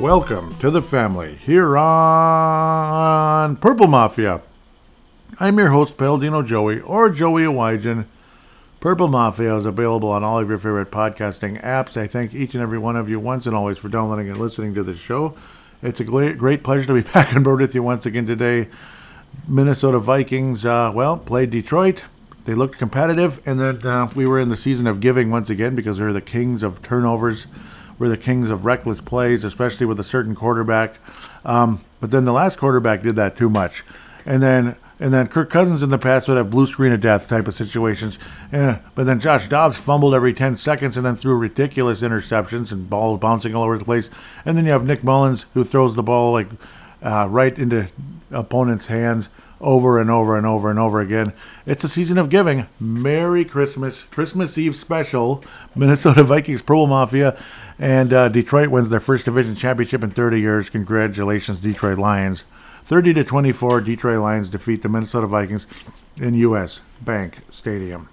Welcome to the family here on Purple Mafia. I'm your host, Paladino Joey, or Joey Awajan. Purple Mafia is available on all of your favorite podcasting apps. I thank each and every one of you once and always for downloading and listening to this show. It's a great pleasure to be back on board with you once again today. Minnesota Vikings, played Detroit. They looked competitive, and then we were in the season of giving once again because they're the kings of turnovers. We're the kings of reckless plays, especially with a certain quarterback. But then the last quarterback did that too much. And then Kirk Cousins in the past would have blue screen of death type of situations. But then Josh Dobbs fumbled every 10 seconds and then threw ridiculous interceptions and balls bouncing all over the place. And then you have Nick Mullins who throws the ball right into opponents' hands over and over and over and over again. It's a season of giving. Merry Christmas. Christmas Eve special. Minnesota Vikings, Purple Mafia. And Detroit wins their first division championship in 30 years. Congratulations, Detroit Lions. 30-24, Detroit Lions defeat the Minnesota Vikings in U.S. Bank Stadium.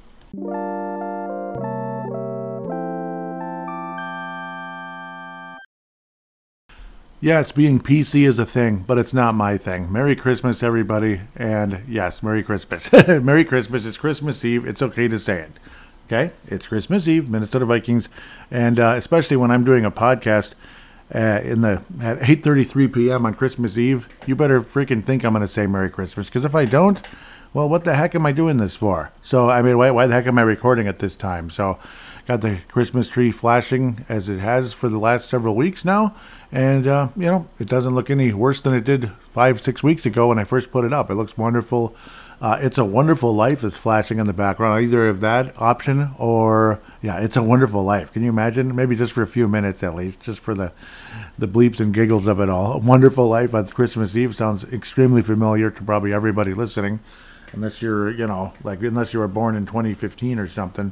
Yes, being PC is a thing, but it's not my thing. Merry Christmas, everybody. And yes, Merry Christmas. Merry Christmas. It's Christmas Eve. It's okay to say it. Okay? It's Christmas Eve, Minnesota Vikings. And especially when I'm doing a podcast at 8:33 p.m. on Christmas Eve, you better freaking think I'm going to say Merry Christmas. Because if I don't, well, what the heck am I doing this for? So, I mean, why the heck am I recording at this time? So, got the Christmas tree flashing as it has for the last several weeks now. And, it doesn't look any worse than it did 5-6 weeks ago when I first put it up. It looks wonderful. It's a Wonderful Life that's flashing in the background. Either of that option or, It's a Wonderful Life. Can you imagine? Maybe just for a few minutes at least, just for the bleeps and giggles of it all. A Wonderful Life on Christmas Eve sounds extremely familiar to probably everybody listening. Unless you're, unless you were born in 2015 or something.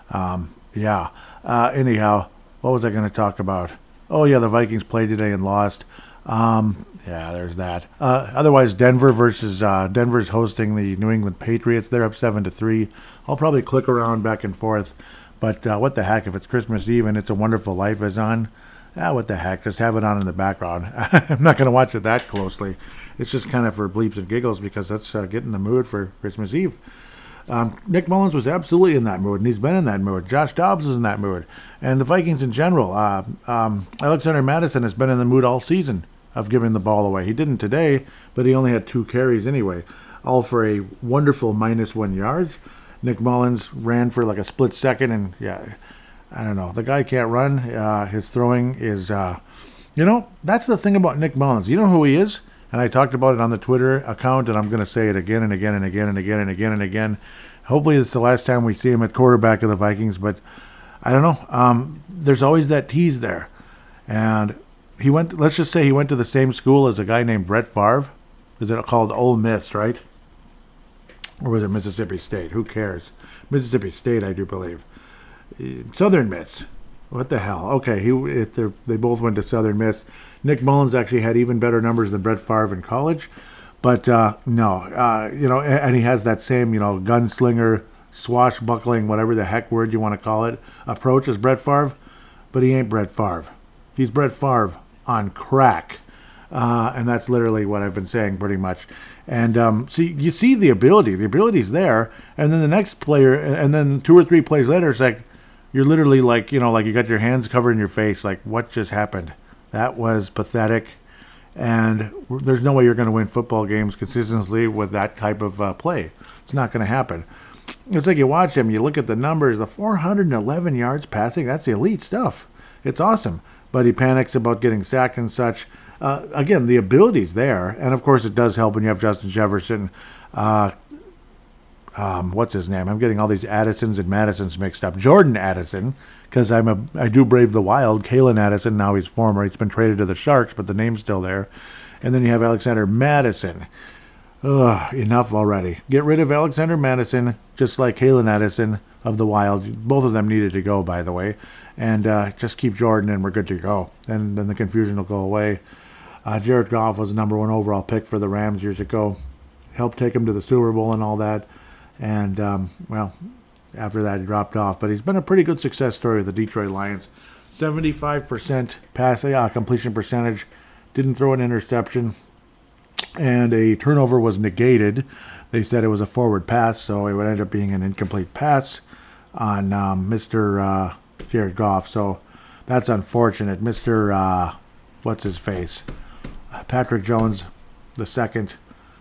Anyhow, what was I going to talk about? Oh, yeah, the Vikings played today and lost. There's that. Otherwise, Denver's hosting the New England Patriots. They're up 7-3. I'll probably click around back and forth. But what the heck, if it's Christmas Eve and It's a Wonderful Life is on, what the heck, just have it on in the background. I'm not going to watch it that closely. It's just kind of for bleeps and giggles because that's getting the mood for Christmas Eve. Nick Mullins was absolutely in that mood, and he's been in that mood. Josh Dobbs is in that mood. And the Vikings in general. Alexander Mattison has been in the mood all season of giving the ball away. He didn't today, but he only had 2 carries anyway, all for a wonderful -1 yards. Nick Mullins ran for like a split second, and I don't know. The guy can't run. His throwing is, that's the thing about Nick Mullins. You know who he is? And I talked about it on the Twitter account, and I'm going to say it again and again and again and again and again and again. Hopefully it's the last time we see him at quarterback of the Vikings, but I don't know. There's always that tease there. And let's just say he went to the same school as a guy named Brett Favre. Is it called Ole Miss, right? Or was it Mississippi State? Who cares? Mississippi State, I do believe. Southern Miss. What the hell? Okay, they both went to Southern Miss. Nick Mullins actually had even better numbers than Brett Favre in college. But, and he has that same, gunslinger, swashbuckling, whatever the heck word you want to call it, approach as Brett Favre. But he ain't Brett Favre. He's Brett Favre on crack. And that's literally what I've been saying pretty much. And you see the ability. The ability's there. And then the next player, and then 2 or 3 plays later, it's like, you're literally like you got your hands covered in your face. Like, what just happened? That was pathetic. And there's no way you're going to win football games consistently with that type of play. It's not going to happen. It's like you watch him, you look at the numbers, the 411 yards passing, that's elite stuff. It's awesome. But he panics about getting sacked and such. Again, the ability's there. And, of course, it does help when you have Justin Jefferson. What's his name? I'm getting all these Addisons and Madisons mixed up. Jordan Addison, because I do brave the wild. Kalen Addison, now he's former. He's been traded to the Sharks, but the name's still there. And then you have Alexander Mattison. Enough already. Get rid of Alexander Mattison, just like Kalen Addison of the Wild. Both of them needed to go, by the way. And just keep Jordan and we're good to go. And then the confusion will go away. Jared Goff was the number 1 overall pick for the Rams years ago. Helped take him to the Super Bowl and all that. And, after that he dropped off. But he's been a pretty good success story with the Detroit Lions. 75% pass completion percentage. Didn't throw an interception. And a turnover was negated. They said it was a forward pass, so it would end up being an incomplete pass on Mr. Jared Goff. So that's unfortunate. Mr. What's his face? Patrick Jones, the second,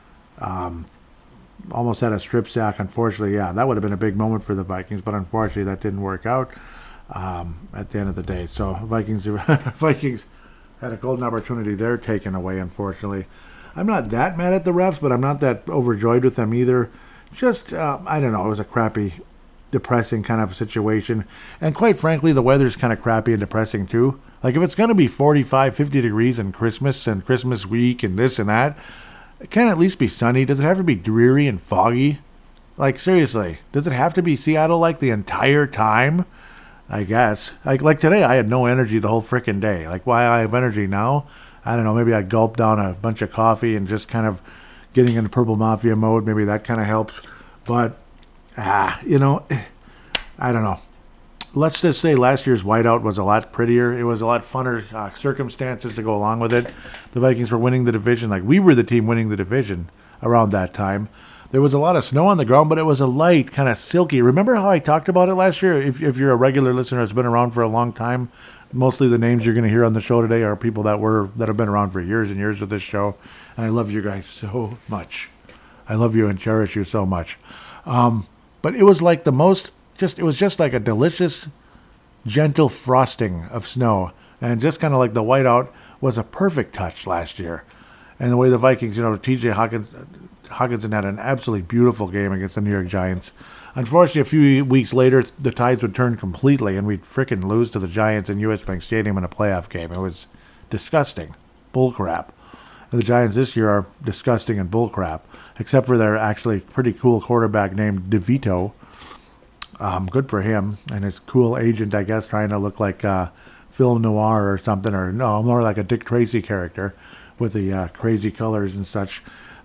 almost had a strip sack. Unfortunately, yeah, that would have been a big moment for the Vikings, but unfortunately that didn't work out at the end of the day. So Vikings had a golden opportunity there taken away, unfortunately. I'm not that mad at the refs, but I'm not that overjoyed with them either. Just, I don't know, it was a crappy, depressing kind of situation. And quite frankly, the weather's kind of crappy and depressing too. Like, if it's going to be 45, 50 degrees in Christmas and Christmas week and this and that, it can at least be sunny. Does it have to be dreary and foggy? Like, seriously, does it have to be Seattle like the entire time? I guess. Like today, I had no energy the whole frickin' day. Like, why I have energy now? I don't know, maybe I gulped down a bunch of coffee and just kind of getting into Purple Mafia mode. Maybe that kind of helps. But, I don't know. Let's just say last year's whiteout was a lot prettier. It was a lot funner circumstances to go along with it. The Vikings were winning the division. Like, we were the team winning the division around that time. There was a lot of snow on the ground, but it was a light, kind of silky. Remember how I talked about it last year? If you're a regular listener that's been around for a long time, mostly the names you're going to hear on the show today are people that have been around for years and years with this show. And I love you guys so much. I love you and cherish you so much. But it was like it was just like a delicious, gentle frosting of snow. And just kind of like the whiteout was a perfect touch last year. And the way the Vikings, TJ Hockenson had an absolutely beautiful game against the New York Giants. Unfortunately, a few weeks later, the tides would turn completely, and we'd frickin' lose to the Giants in U.S. Bank Stadium in a playoff game. It was disgusting. Bullcrap. And the Giants this year are disgusting and bullcrap, except for their actually pretty cool quarterback named DeVito. Good for him and his cool agent, I guess, trying to look like film noir or something, or no, more like a Dick Tracy character with the crazy colors and such.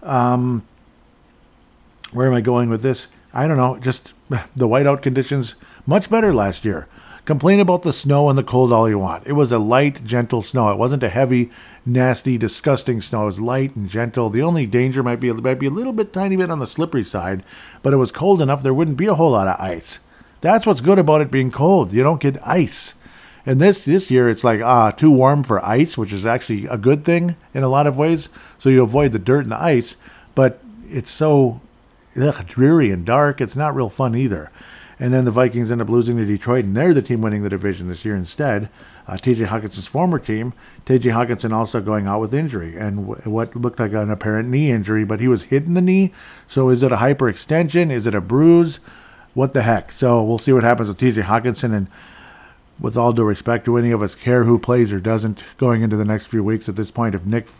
Where am I going with this? I don't know. Just the whiteout conditions, much better last year. Complain about the snow and the cold all you want. It was a light, gentle snow. It wasn't a heavy, nasty, disgusting snow. It was light and gentle. The only danger might be a little bit, tiny bit on the slippery side, but it was cold enough there wouldn't be a whole lot of ice. That's what's good about it being cold. You don't get ice. And this year, it's like too warm for ice, which is actually a good thing in a lot of ways. So you avoid the dirt and the ice, but it's so dreary and dark. It's not real fun either. And then the Vikings end up losing to Detroit, and they're the team winning the division this year instead. T.J. Hawkinson's former team, T.J. Hawkinson also going out with injury, and what looked like an apparent knee injury, but he was hitting the knee. So is it a hyperextension? Is it a bruise? What the heck? So we'll see what happens with T.J. Hawkinson, and with all due respect, do any of us care who plays or doesn't going into the next few weeks at this point if Nick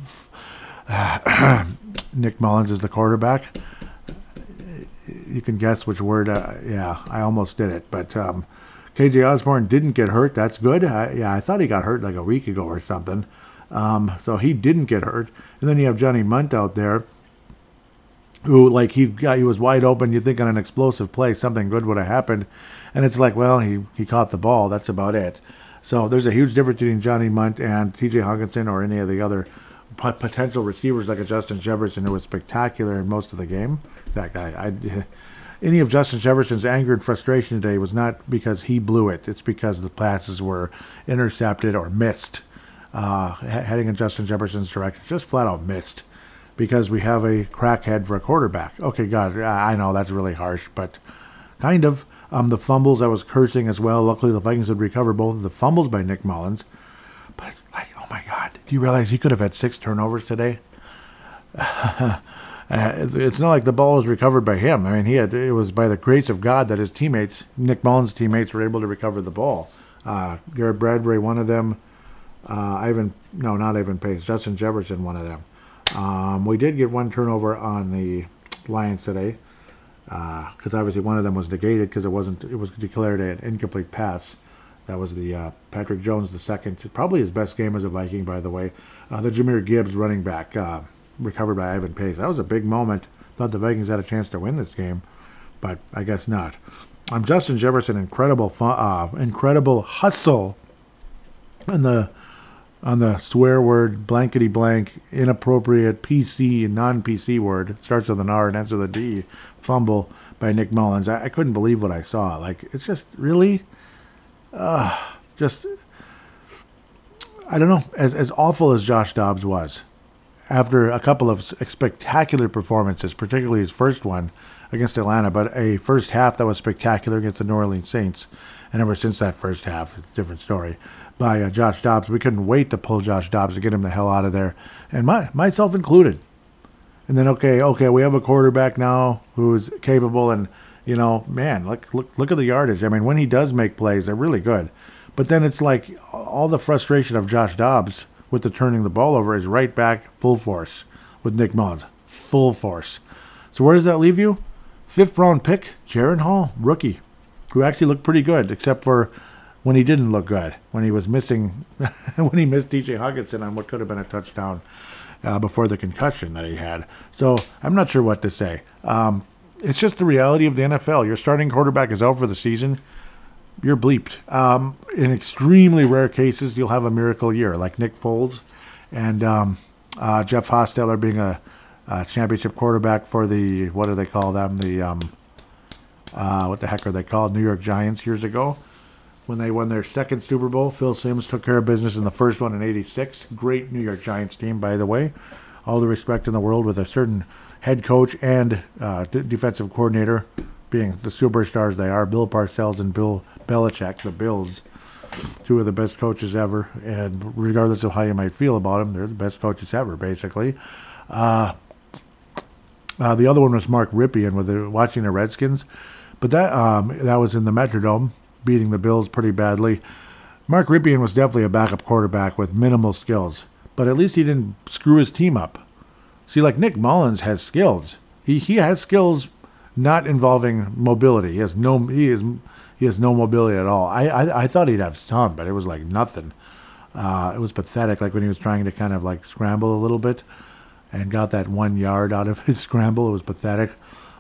Mullins is the quarterback? You can guess which word. I almost did it. But KJ Osborne didn't get hurt. That's good. I thought he got hurt like a week ago or something. So he didn't get hurt. And then you have Johnny Munt out there, who he was wide open. You think on an explosive play something good would have happened, and it's like, well, he caught the ball. That's about it. So there's a huge difference between Johnny Munt and T.J. Hockenson or any of the other potential receivers like a Justin Jefferson, who was spectacular in most of the game. In fact, any of Justin Jefferson's anger and frustration today was not because he blew it. It's because the passes were intercepted or missed, heading in Justin Jefferson's direction. Just flat out missed because we have a crackhead for a quarterback. Okay, God, I know that's really harsh, but kind of. The fumbles, I was cursing as well. Luckily, the Vikings would recover both of the fumbles by Nick Mullins. But it's like, oh my God, do you realize he could have had 6 turnovers today? It's not like the ball was recovered by him. I mean, it was by the grace of God that his teammates, Nick Mullins' teammates, were able to recover the ball. Garrett Bradbury, one of them. Not Ivan Pace. Justin Jefferson, one of them. We did get 1 turnover on the Lions today, because obviously one of them was negated because it was declared an incomplete pass. That was the Patrick Jones, the second, probably his best game as a Viking, by the way. The Jahmyr Gibbs running back, recovered by Ivan Pace. That was a big moment. Thought the Vikings had a chance to win this game, but I guess not. Justin Jefferson, incredible hustle on the swear word blankety blank inappropriate PC and non-PC word. It starts with an R and ends with a D. Fumble by Nick Mullins. I couldn't believe what I saw. Like, it's just really, just, I don't know. As awful as Josh Dobbs was, after a couple of spectacular performances, particularly his first one against Atlanta, but a first half that was spectacular against the New Orleans Saints. And ever since that first half, it's a different story, by Josh Dobbs. We couldn't wait to pull Josh Dobbs to get him the hell out of there, and myself included. And then, okay, we have a quarterback now who's capable, and, man, look at the yardage. I mean, when he does make plays, they're really good. But then it's like all the frustration of Josh Dobbs with the turning the ball over is right back full force with Nick Mullins. Full force. So where does that leave you? 5th round pick, Jaren Hall, rookie, who actually looked pretty good, except for when he didn't look good, when he was missing, when he missed DJ Hawkinson on what could have been a touchdown before the concussion that he had. So I'm not sure what to say. It's just the reality of the NFL. Your starting quarterback is out for the season. You're bleeped. In extremely rare cases, you'll have a miracle year, like Nick Foles and Jeff Hostetler being a championship quarterback for the, what do they call them? What the heck are they called? New York Giants years ago, when they won their second Super Bowl. Phil Simms took care of business in the first one in '86. Great New York Giants team, by the way. All the respect in the world, with a certain head coach and defensive coordinator being the superstars they are. Bill Parcells and Bill Belichick, the Bills, two of the best coaches ever. And regardless of how you might feel about them, they're the best coaches ever, basically. The other one was Mark Rypien with watching the Redskins. But that was in the Metrodome, beating the Bills pretty badly. Mark Rypien was definitely a backup quarterback with minimal skills, but at least he didn't screw his team up. See, like Nick Mullins has skills. He has skills not involving mobility. He has no mobility at all. I thought he'd have some, but it was like nothing. It was pathetic, like when he was trying to kind of like scramble a little bit and got that 1 yard out of his scramble. It was pathetic.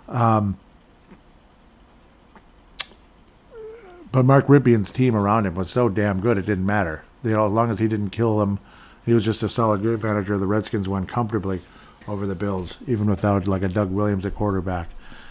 But Mark Rypien's team around him was so damn good, it didn't matter. As long as he didn't kill them, he was just a solid game manager. The Redskins won comfortably over the Bills, even without like a Doug Williams at quarterback.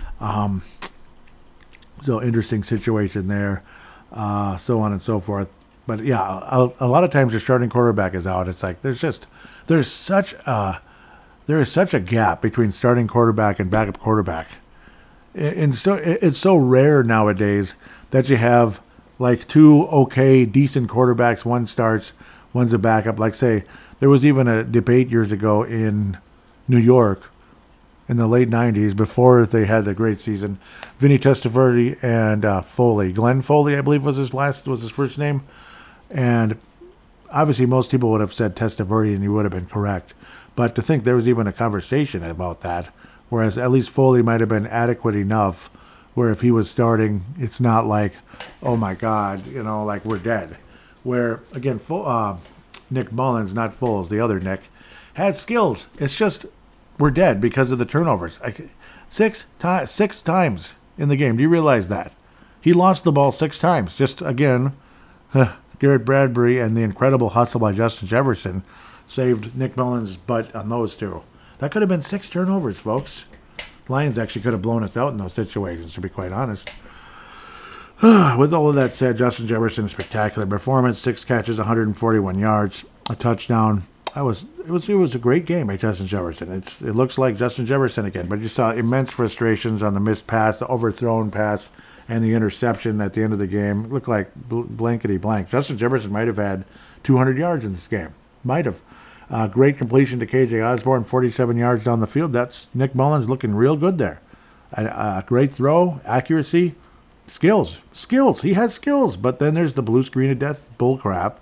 So interesting situation there, so on and so forth. But yeah, a lot of times your starting quarterback is out. It's like there is such a gap between starting quarterback and backup quarterback. It's so rare nowadays that you have like two okay, decent quarterbacks. One starts, one's a backup. Like, say, there was even a debate years ago in New York in the late 90s, before they had the great season. Vinny Testaverde and Foley. Glenn Foley, I believe, was his first name. And obviously most people would have said Testaverde, and you would have been correct. But to think there was even a conversation about that, whereas at least Foley might have been adequate enough where if he was starting, it's not like, oh my God, like we're dead. Where, again, Nick Mullins, not Foles, the other Nick, had skills. It's just we're dead because of the turnovers. Six times in the game. Do you realize that? He lost the ball 6 times. Just, again, Garrett Bradbury and the incredible hustle by Justin Jefferson saved Nick Mullins' butt on those two. That could have been 6 turnovers, folks. Lions actually could have blown us out in those situations, to be quite honest. With all of that said, Justin Jefferson, spectacular performance, 6 catches, 141 yards, a touchdown. It was a great game by Justin Jefferson. It looks like Justin Jefferson again, but you saw immense frustrations on the missed pass, the overthrown pass, and the interception at the end of the game. It looked like blankety blank. Justin Jefferson might have had 200 yards in this game. Might have. Great completion to KJ Osborne, 47 yards down the field. That's Nick Mullins looking real good there. Great throw, accuracy, skills. He has skills, but then there's the blue screen of death bull crap.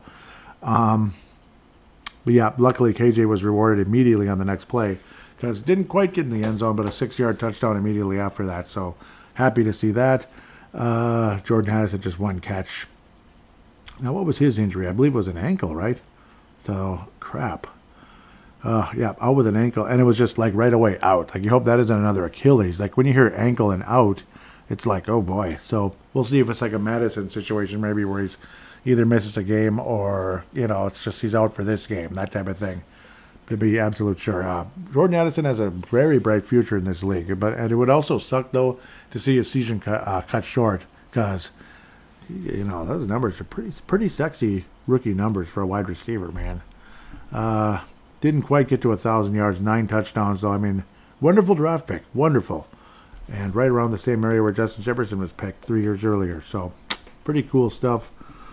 But yeah, luckily KJ was rewarded immediately on the next play because didn't quite get in the end zone, but a 6-yard touchdown immediately after that. So happy to see that. Jordan Addison just 1 catch. Now, what was his injury? I believe it was an ankle, right? So, crap. Yeah, out with an ankle. And it was just like right away out. Like, you hope that isn't another Achilles. Like, when you hear ankle and out, it's like, oh boy. So, we'll see if it's like a Madison situation maybe where he's, either misses a game or, it's just he's out for this game, that type of thing. To be absolute sure. Jordan Addison has a very bright future in this league, and it would also suck, though, to see his season cut short because, those numbers are pretty sexy rookie numbers for a wide receiver, man. Didn't quite get to 1,000 yards, 9 touchdowns, though. I mean, wonderful draft pick, wonderful. And right around the same area where Justin Jefferson was picked 3 years earlier. So, pretty cool stuff.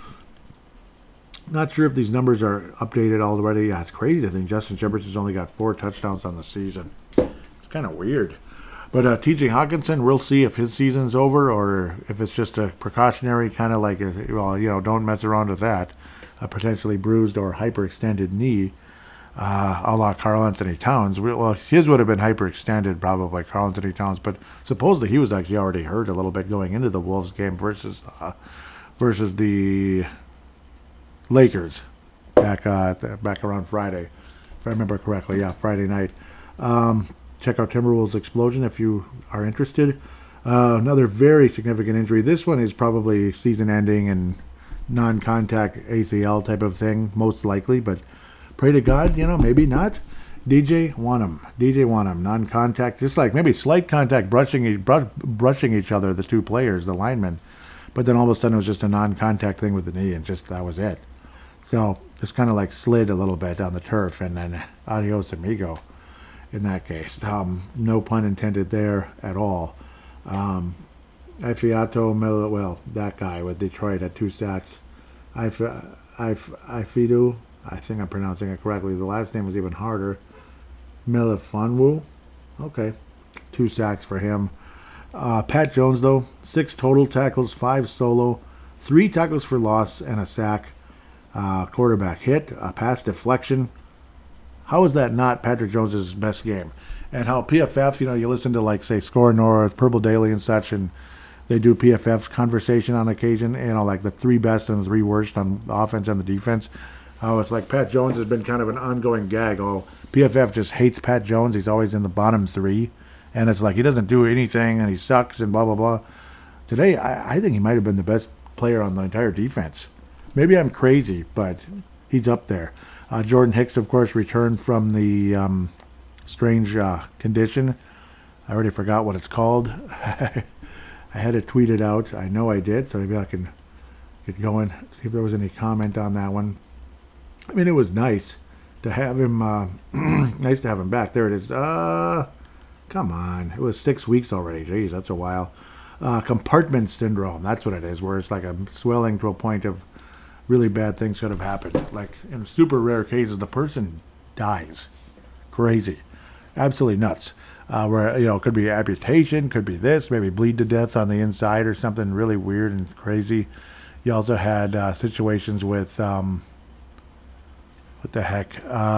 Not sure if these numbers are updated already. Yeah, it's crazy to think Justin Jefferson's only got 4 touchdowns on the season. It's kind of weird. But T.J. Hawkinson, we'll see if his season's over or if it's just a precautionary kind of like, don't mess around with that. A potentially bruised or hyperextended knee, a la Karl Anthony Towns. Well, his would have been hyperextended, probably, Karl Anthony Towns. But supposedly he was actually already hurt a little bit going into the Wolves game versus the Lakers back around Friday, if I remember correctly. Yeah, Friday night. Check out Timberwolves Explosion if you are interested. Another very significant injury. This one is probably season-ending and non-contact ACL type of thing, most likely, but pray to God, maybe not. DJ Wanham, non-contact, just like maybe slight contact, brushing each other, the two players, the linemen, but then all of a sudden it was just a non-contact thing with the knee, and just that was it. So just kind of like slid a little bit on the turf, and then adios amigo in that case. No pun intended there at all. Ifiato, that guy with Detroit had 2 sacks. Ifidu, I think I'm pronouncing it correctly. The last name was even harder. Melifonwu, okay, 2 sacks for him. Pat Jones, though, 6 total tackles, 5 solo, 3 tackles for loss, and a sack. Quarterback hit, a pass deflection. How is that not Patrick Jones' best game? And how PFF, you listen to, like, say, Score North, Purple Daily and such, and they do PFF conversation on occasion, like the 3 best and the 3 worst on the offense and the defense. It's like Pat Jones has been kind of an ongoing gag. PFF just hates Pat Jones. He's always in the bottom 3. And it's like he doesn't do anything and he sucks and blah, blah, blah. Today, I think he might have been the best player on the entire defense. Maybe I'm crazy, but he's up there. Jordan Hicks, of course, returned from the strange condition. I already forgot what it's called. I had it tweeted out. I know I did, so maybe I can get going, see if there was any comment on that one. I mean, it was nice to have him. Nice to have him back. There it is. Come on. It was 6 weeks already. Jeez, that's a while. Compartment syndrome. That's what it is, where it's like a swelling to a point of really bad things could have happened. Like in super rare cases, the person dies. Crazy. Absolutely nuts. Where, it could be amputation, could be this, maybe bleed to death on the inside or something really weird and crazy. You also had situations with, what the heck?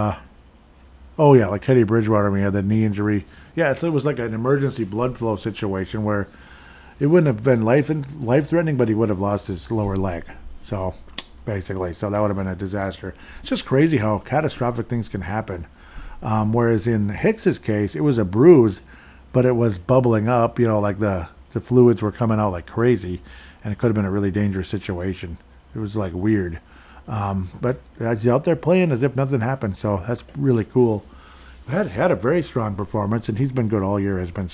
Like Teddy Bridgewater when he had that knee injury. Yeah, so it was like an emergency blood flow situation where it wouldn't have been life-threatening, but he would have lost his lower leg. So, basically, that would have been a disaster. It's just crazy how catastrophic things can happen. Whereas in Hicks's case, it was a bruise, but it was bubbling up, like the fluids were coming out like crazy, and it could have been a really dangerous situation. It was like weird. But he's out there playing as if nothing happened, so that's really cool. Had a very strong performance, and he's been good all year, has been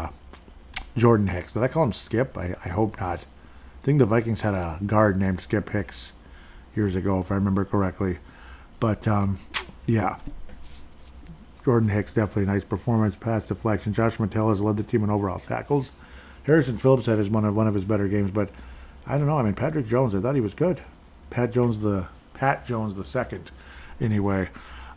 Jordan Hicks. Did I call him Skip? I hope not. I think the Vikings had a guard named Skip Hicks years ago, if I remember correctly. But, yeah. Jordan Hicks, definitely a nice performance, pass deflection. Josh Mattel has led the team in overall tackles. Harrison Phillips had one of his better games, but I don't know. I mean, Patrick Jones, I thought he was good. Pat Jones the second, anyway.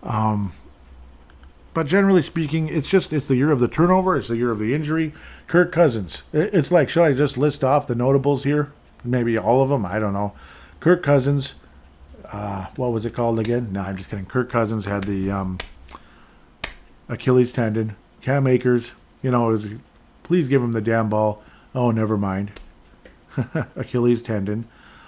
But generally speaking, it's the year of the turnover. It's the year of the injury. Kirk Cousins. It's like, should I just list off the notables here? Maybe all of them. I don't know. Kirk Cousins. What was it called again? No, I'm just kidding. Kirk Cousins had the Achilles tendon. Cam Akers, please give him the damn ball. Oh, never mind. Achilles tendon.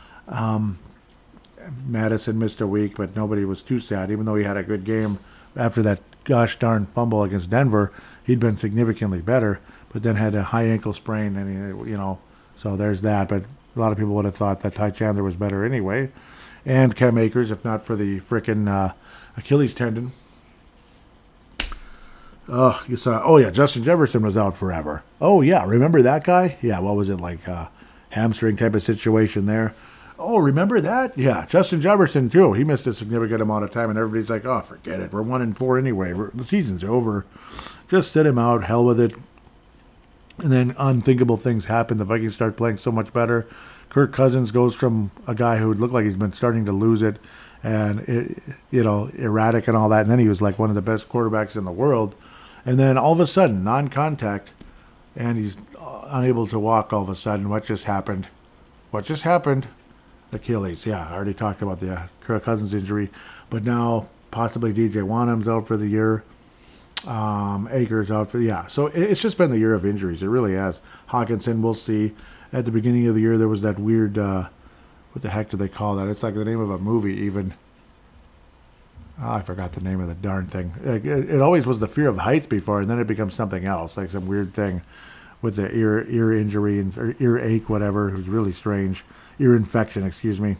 Madison missed a week, but nobody was too sad. Even though he had a good game after that gosh darn fumble against Denver, he'd been significantly better, but then had a high ankle sprain, and so there's that. But A lot of people would have thought that Ty Chandler was better anyway. And Cam Akers, if not for the frickin' Achilles tendon. You saw. Oh yeah, Justin Jefferson was out forever. Oh yeah, remember that guy? Yeah, what was it like? Hamstring type of situation there. Oh, remember that? Yeah, Justin Jefferson too. He missed a significant amount of time, and everybody's like, "Oh, forget it. We're 1-4 anyway. The season's over. Just sit him out. Hell with it." And then unthinkable things happen. The Vikings start playing so much better. Kirk Cousins goes from a guy who would look like he's been starting to lose it, and erratic and all that, and then he was like one of the best quarterbacks in the world. And then all of a sudden, non-contact, and he's unable to walk all of a sudden. What just happened? Achilles. Yeah, I already talked about the Kirk Cousins injury. But now possibly DJ Wanham's out for the year. Akers out for, yeah. So it's just been the year of injuries. It really has. Hawkinson, we'll see. At the beginning of the year, there was that weird, what the heck do they call that? It's like the name of a movie even. I forgot the name of the darn thing. It always was the fear of heights before, and then it becomes something else, like some weird thing with the ear injury or ear ache, whatever. It was really strange. Ear infection, excuse me.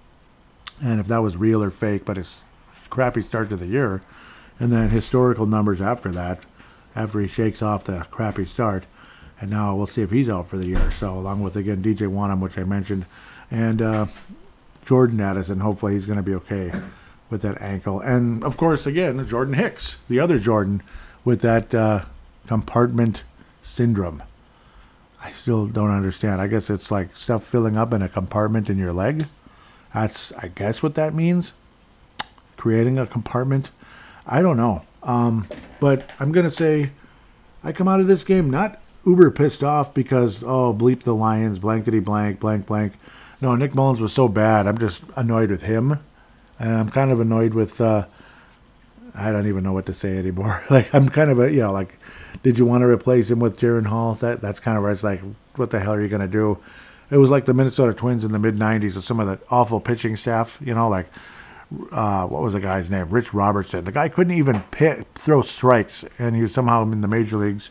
And if that was real or fake, but it's crappy start to the year, and then historical numbers after that, after he shakes off the crappy start, and now we'll see if he's out for the year. So along with again DJ Wanham, which I mentioned, and Jordan Addison, hopefully he's going to be okay with that ankle. And, of course, again, Jordan Hicks, the other Jordan, with that compartment syndrome. I still don't understand. I guess it's like stuff filling up in a compartment in your leg. That's, I guess, what that means. Creating a compartment. I don't know. But I'm going to say I come out of this game not uber pissed off because, bleep the Lions, blankety blank, blank, blank. No, Nick Mullins was so bad. I'm just annoyed with him. And I'm kind of annoyed with, I don't even know what to say anymore. Like, I'm kind of, did you want to replace him with Jaren Hall? That's kind of where it's like, what the hell are you going to do? It was like the Minnesota Twins in the mid-'90s with some of the awful pitching staff, what was the guy's name? Rich Robertson. The guy couldn't even throw strikes, and he was somehow in the major leagues.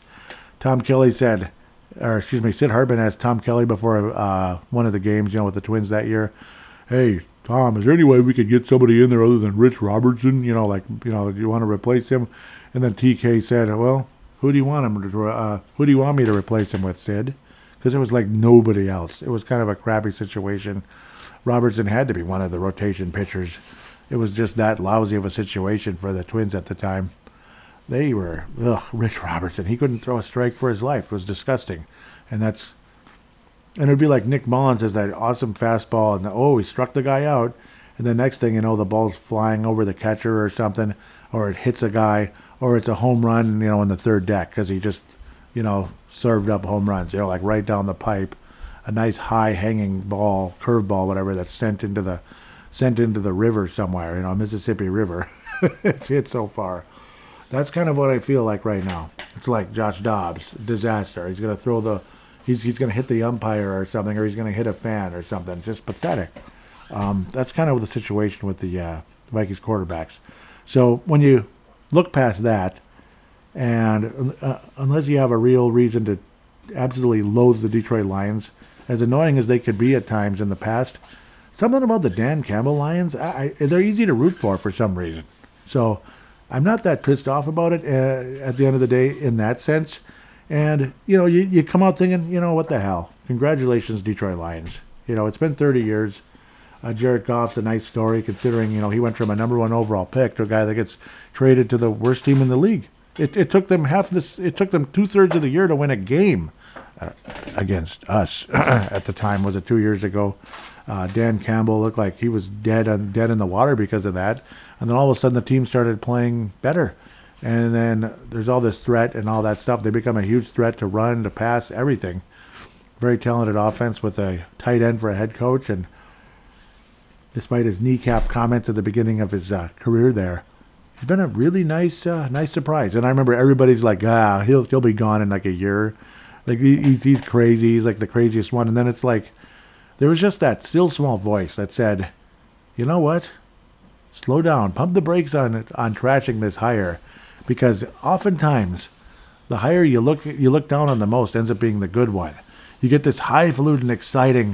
Sid Hartman asked Tom Kelly before one of the games, with the Twins that year, hey, Tom, is there any way we could get somebody in there other than Rich Robertson? Do you want to replace him? And then TK said, well, who do you want who do you want me to replace him with, Sid? Because it was like nobody else. It was kind of a crappy situation. Robertson had to be one of the rotation pitchers. It was just that lousy of a situation for the Twins at the time. They were, Rich Robertson. He couldn't throw a strike for his life. It was disgusting. And it'd be like Nick Mullins has that awesome fastball, and he struck the guy out, and the next thing you know, the ball's flying over the catcher or something, or it hits a guy, or it's a home run, in the third deck because he just, served up home runs, like right down the pipe, a nice high hanging ball, curveball, whatever, that's sent into the river somewhere, Mississippi River. It's hit so far. That's kind of what I feel like right now. It's like Josh Dobbs, disaster. He's going to throw He's going to hit the umpire or something, or he's going to hit a fan or something. It's just pathetic. That's kind of the situation with the Vikings quarterbacks. So when you look past that, and unless you have a real reason to absolutely loathe the Detroit Lions, as annoying as they could be at times in the past, something about the Dan Campbell Lions, they're easy to root for some reason. So I'm not that pissed off about it at the end of the day in that sense. And, you come out thinking, what the hell? Congratulations, Detroit Lions. It's been 30 years. Jared Goff's a nice story considering, he went from a number 1 overall pick to a guy that gets traded to the worst team in the league. It took them it took them 2/3 of the year to win a game against us. At the time, was it 2 years ago? Dan Campbell looked like he was dead in the water because of that. And then all of a sudden the team started playing better. And then there's all this threat and all that stuff. They become a huge threat to run, to pass, everything. Very talented offense with a tight end for a head coach. And despite his kneecap comments at the beginning of his career there, he's been a really nice surprise. And I remember everybody's like, he'll be gone in like a year. Like he's crazy. He's like the craziest one. And then it's like there was just that still small voice that said, you know what? Slow down. Pump the brakes on trashing this hire. Because oftentimes, the hire you look down on the most ends up being the good one. You get this highfalutin, exciting,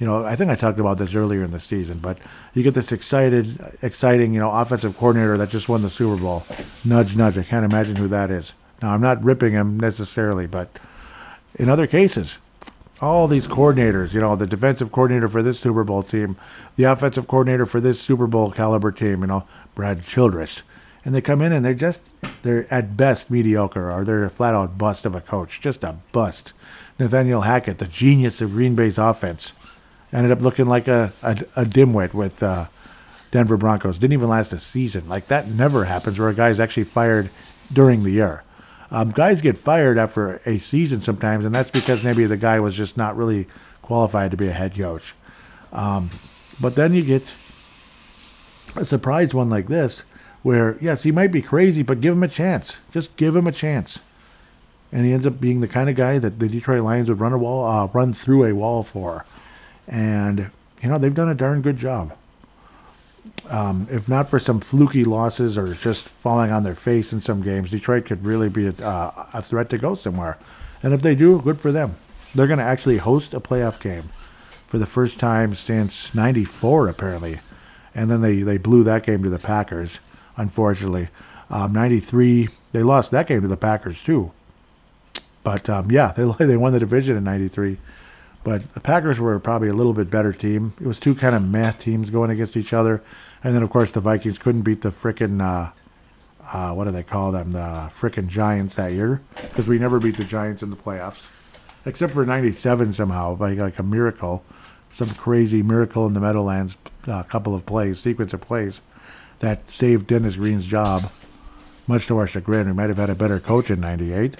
I think I talked about this earlier in the season, but you get this exciting, offensive coordinator that just won the Super Bowl. Nudge, nudge. I can't imagine who that is. Now, I'm not ripping him necessarily, but in other cases, all these coordinators, the defensive coordinator for this Super Bowl team, the offensive coordinator for this Super Bowl caliber team, Brad Childress. And they come in and they're at best mediocre, or they're a flat out bust of a coach. Just a bust. Nathaniel Hackett, the genius of Green Bay's offense, ended up looking like a dimwit with Denver Broncos. Didn't even last a season. Like, that never happens where a guy's actually fired during the year. Guys get fired after a season sometimes, and that's because maybe the guy was just not really qualified to be a head coach. But then you get a surprise one like this, where, yes, he might be crazy, but give him a chance. Just give him a chance. And he ends up being the kind of guy that the Detroit Lions would run through a wall for. And, they've done a darn good job. If not for some fluky losses or just falling on their face in some games, Detroit could really be a threat to go somewhere. And if they do, good for them. They're going to actually host a playoff game for the first time since '94, apparently. And then they blew that game to the Packers, unfortunately. '93, they lost that game to the Packers, too. But, they won the division in '93. But the Packers were probably a little bit better team. It was two kind of meh teams going against each other. And then, of course, the Vikings couldn't beat the frickin', what do they call them, the frickin' Giants that year. Because we never beat the Giants in the playoffs. Except for '97 somehow, by like a miracle. Some crazy miracle in the Meadowlands, sequence of plays, that saved Dennis Green's job. Much to our chagrin, we might have had a better coach in '98.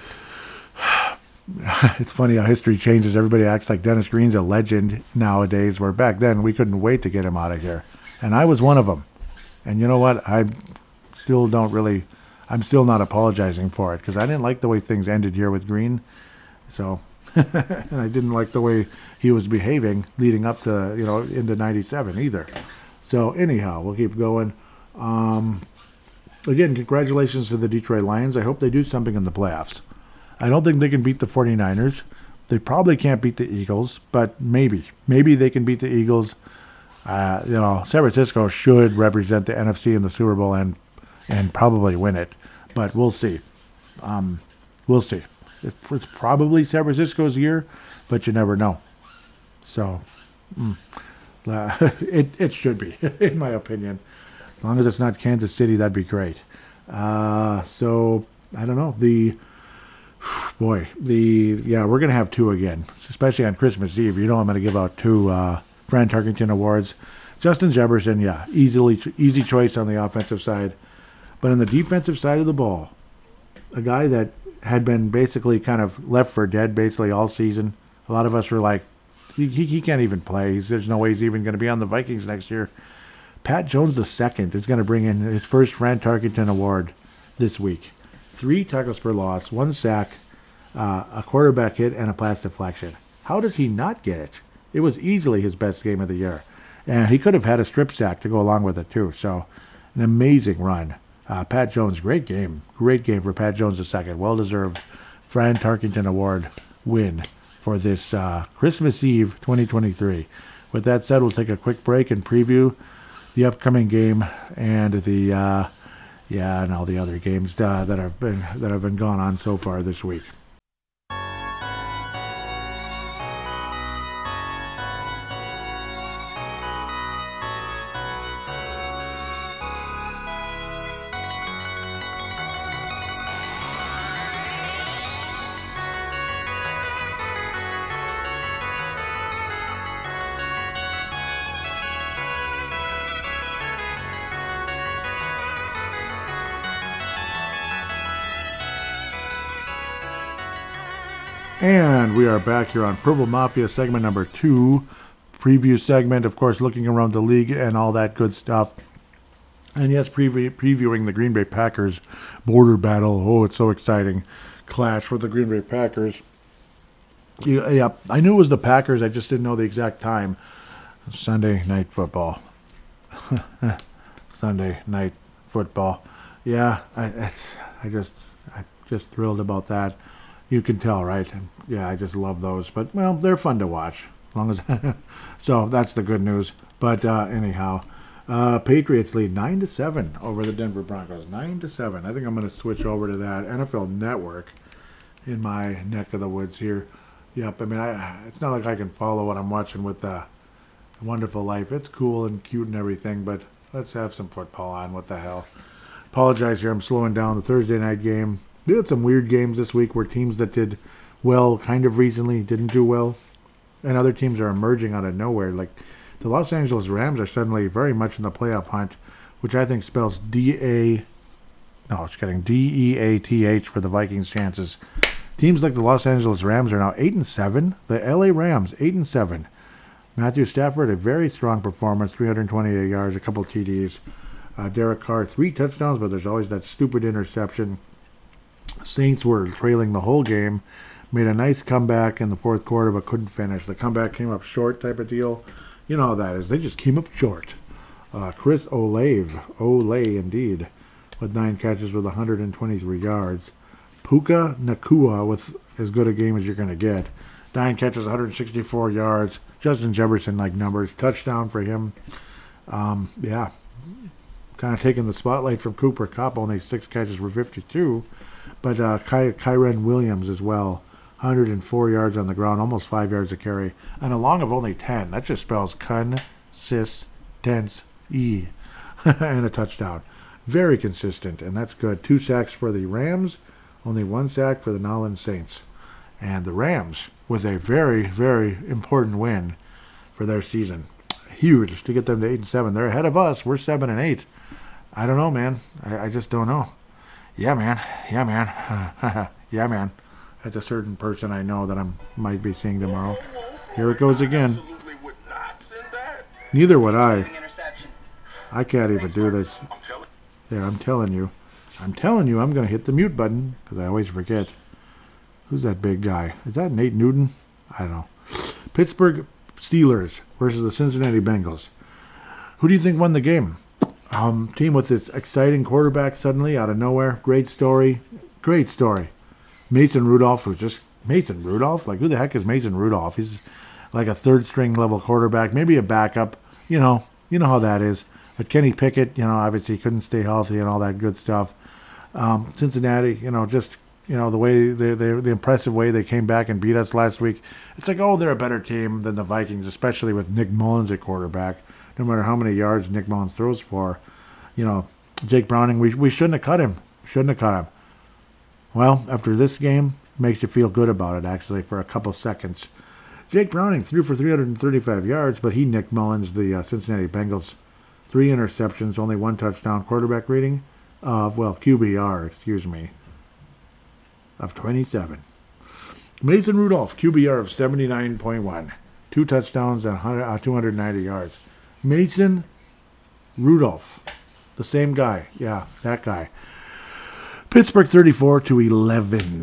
It's funny how history changes. Everybody acts like Dennis Green's a legend nowadays, where back then we couldn't wait to get him out of here. And I was one of them. And you know what? I'm still not apologizing for it, because I didn't like the way things ended here with Green. So, and I didn't like the way he was behaving leading up to, into '97 either. So anyhow, we'll keep going. Again, congratulations to the Detroit Lions. I hope they do something in the playoffs. I don't think they can beat the 49ers. They probably can't beat the Eagles, but maybe. Maybe they can beat the Eagles. San Francisco should represent the NFC in the Super Bowl and probably win it, but we'll see. We'll see. It's probably San Francisco's year, but you never know. So, it should be, in my opinion. As long as it's not Kansas City, that'd be great. So, I don't know. We're going to have two again, especially on Christmas Eve. I'm going to give out two Fran Tarkenton awards. Justin Jefferson, easy choice on the offensive side. But on the defensive side of the ball, a guy that had been basically kind of left for dead basically all season. A lot of us were like, he can't even play. There's no way he's even going to be on the Vikings next year. Pat Jones II is going to bring in his first Fran Tarkenton award this week. 3 tackles for loss, 1 sack, a quarterback hit, and a pass deflection. How does he not get it? It was easily his best game of the year. And he could have had a strip sack to go along with it, too. So, an amazing run. Pat Jones, great game. Great game for Pat Jones II. Well-deserved Fran Tarkenton Award win for this Christmas Eve 2023. With that said, we'll take a quick break and preview the upcoming game and and all the other games that have been gone on so far this week. And we are back here on Purple Mafia segment number 2. Preview segment, of course, looking around the league and all that good stuff. And yes, previewing the Green Bay Packers border battle. Oh, it's so exciting. Clash with the Green Bay Packers. Yeah, I knew it was the Packers. I just didn't know the exact time. Sunday night football. Sunday night football. Yeah, I'm just thrilled about that. You can tell, right? And yeah, I just love those. But, well, they're fun to watch. long as so that's the good news. But anyhow, Patriots lead 9-7 over the Denver Broncos. 9-7. I think I'm going to switch over to that NFL Network in my neck of the woods here. Yep. I mean, it's not like I can follow what I'm watching with Wonderful Life. It's cool and cute and everything, but let's have some football on. What the hell? Apologize here. I'm slowing down the Thursday night game. We had some weird games this week where teams that did well kind of recently didn't do well, and other teams are emerging out of nowhere. Like the Los Angeles Rams are suddenly very much in the playoff hunt, which I think spells D-E-A-T-H for the Vikings' chances. Teams like the Los Angeles Rams are now 8-7. The LA Rams 8-7. Matthew Stafford, a very strong performance, 328 yards, a couple TDs. Derek Carr, 3 touchdowns, but there's always that stupid interception. Saints were trailing the whole game, made a nice comeback in the fourth quarter, but couldn't finish. The comeback came up short type of deal. You know how that is. They just came up short. Chris Olave indeed, with 9 catches with 123 yards. Puka Nakua with as good a game as you're going to get. 9 catches, 164 yards. Justin Jefferson-like numbers. Touchdown for him. Yeah. Kind of taking the spotlight from Cooper Kupp. Only 6 catches for 52. But Kyren Williams as well. 104 yards on the ground. Almost 5 yards a carry. And a long of only 10. That just spells consistency. And a touchdown. Very consistent. And that's good. 2 sacks for the Rams. Only 1 sack for the Nolans Saints. And the Rams was a very, very important win for their season. Huge to get them to 8-7. They're ahead of us. We're 7-8. I don't know, man. I just don't know. Yeah, man. Yeah, man. That's a certain person I know that I might be seeing tomorrow. Here it goes again. Neither would I. I can't even do this. There, I'm telling you. I'm going to hit the mute button because I always forget. Who's that big guy? Is that Nate Newton? I don't know. Pittsburgh Steelers versus the Cincinnati Bengals. Who do you think won the game? Team with this exciting quarterback suddenly out of nowhere. Great story. Mason Rudolph was just Mason Rudolph. Like, who the heck is Mason Rudolph? He's like a third-string level quarterback, maybe a backup. You know how that is. But Kenny Pickett, obviously couldn't stay healthy and all that good stuff. Cincinnati, the way the impressive way they came back and beat us last week. It's like, they're a better team than the Vikings, especially with Nick Mullins at quarterback. No matter how many yards Nick Mullins throws for, Jake Browning, we shouldn't have cut him. Well, after this game, makes you feel good about it actually for a couple seconds. Jake Browning threw for 335 yards, but he Nick Mullins the Cincinnati Bengals. 3 interceptions, only 1 touchdown. Quarterback rating of, QBR, of 27. Mason Rudolph, QBR of 79.1. 2 touchdowns and 290 yards. Mason Rudolph, the same guy. Yeah, that guy. Pittsburgh 34-11.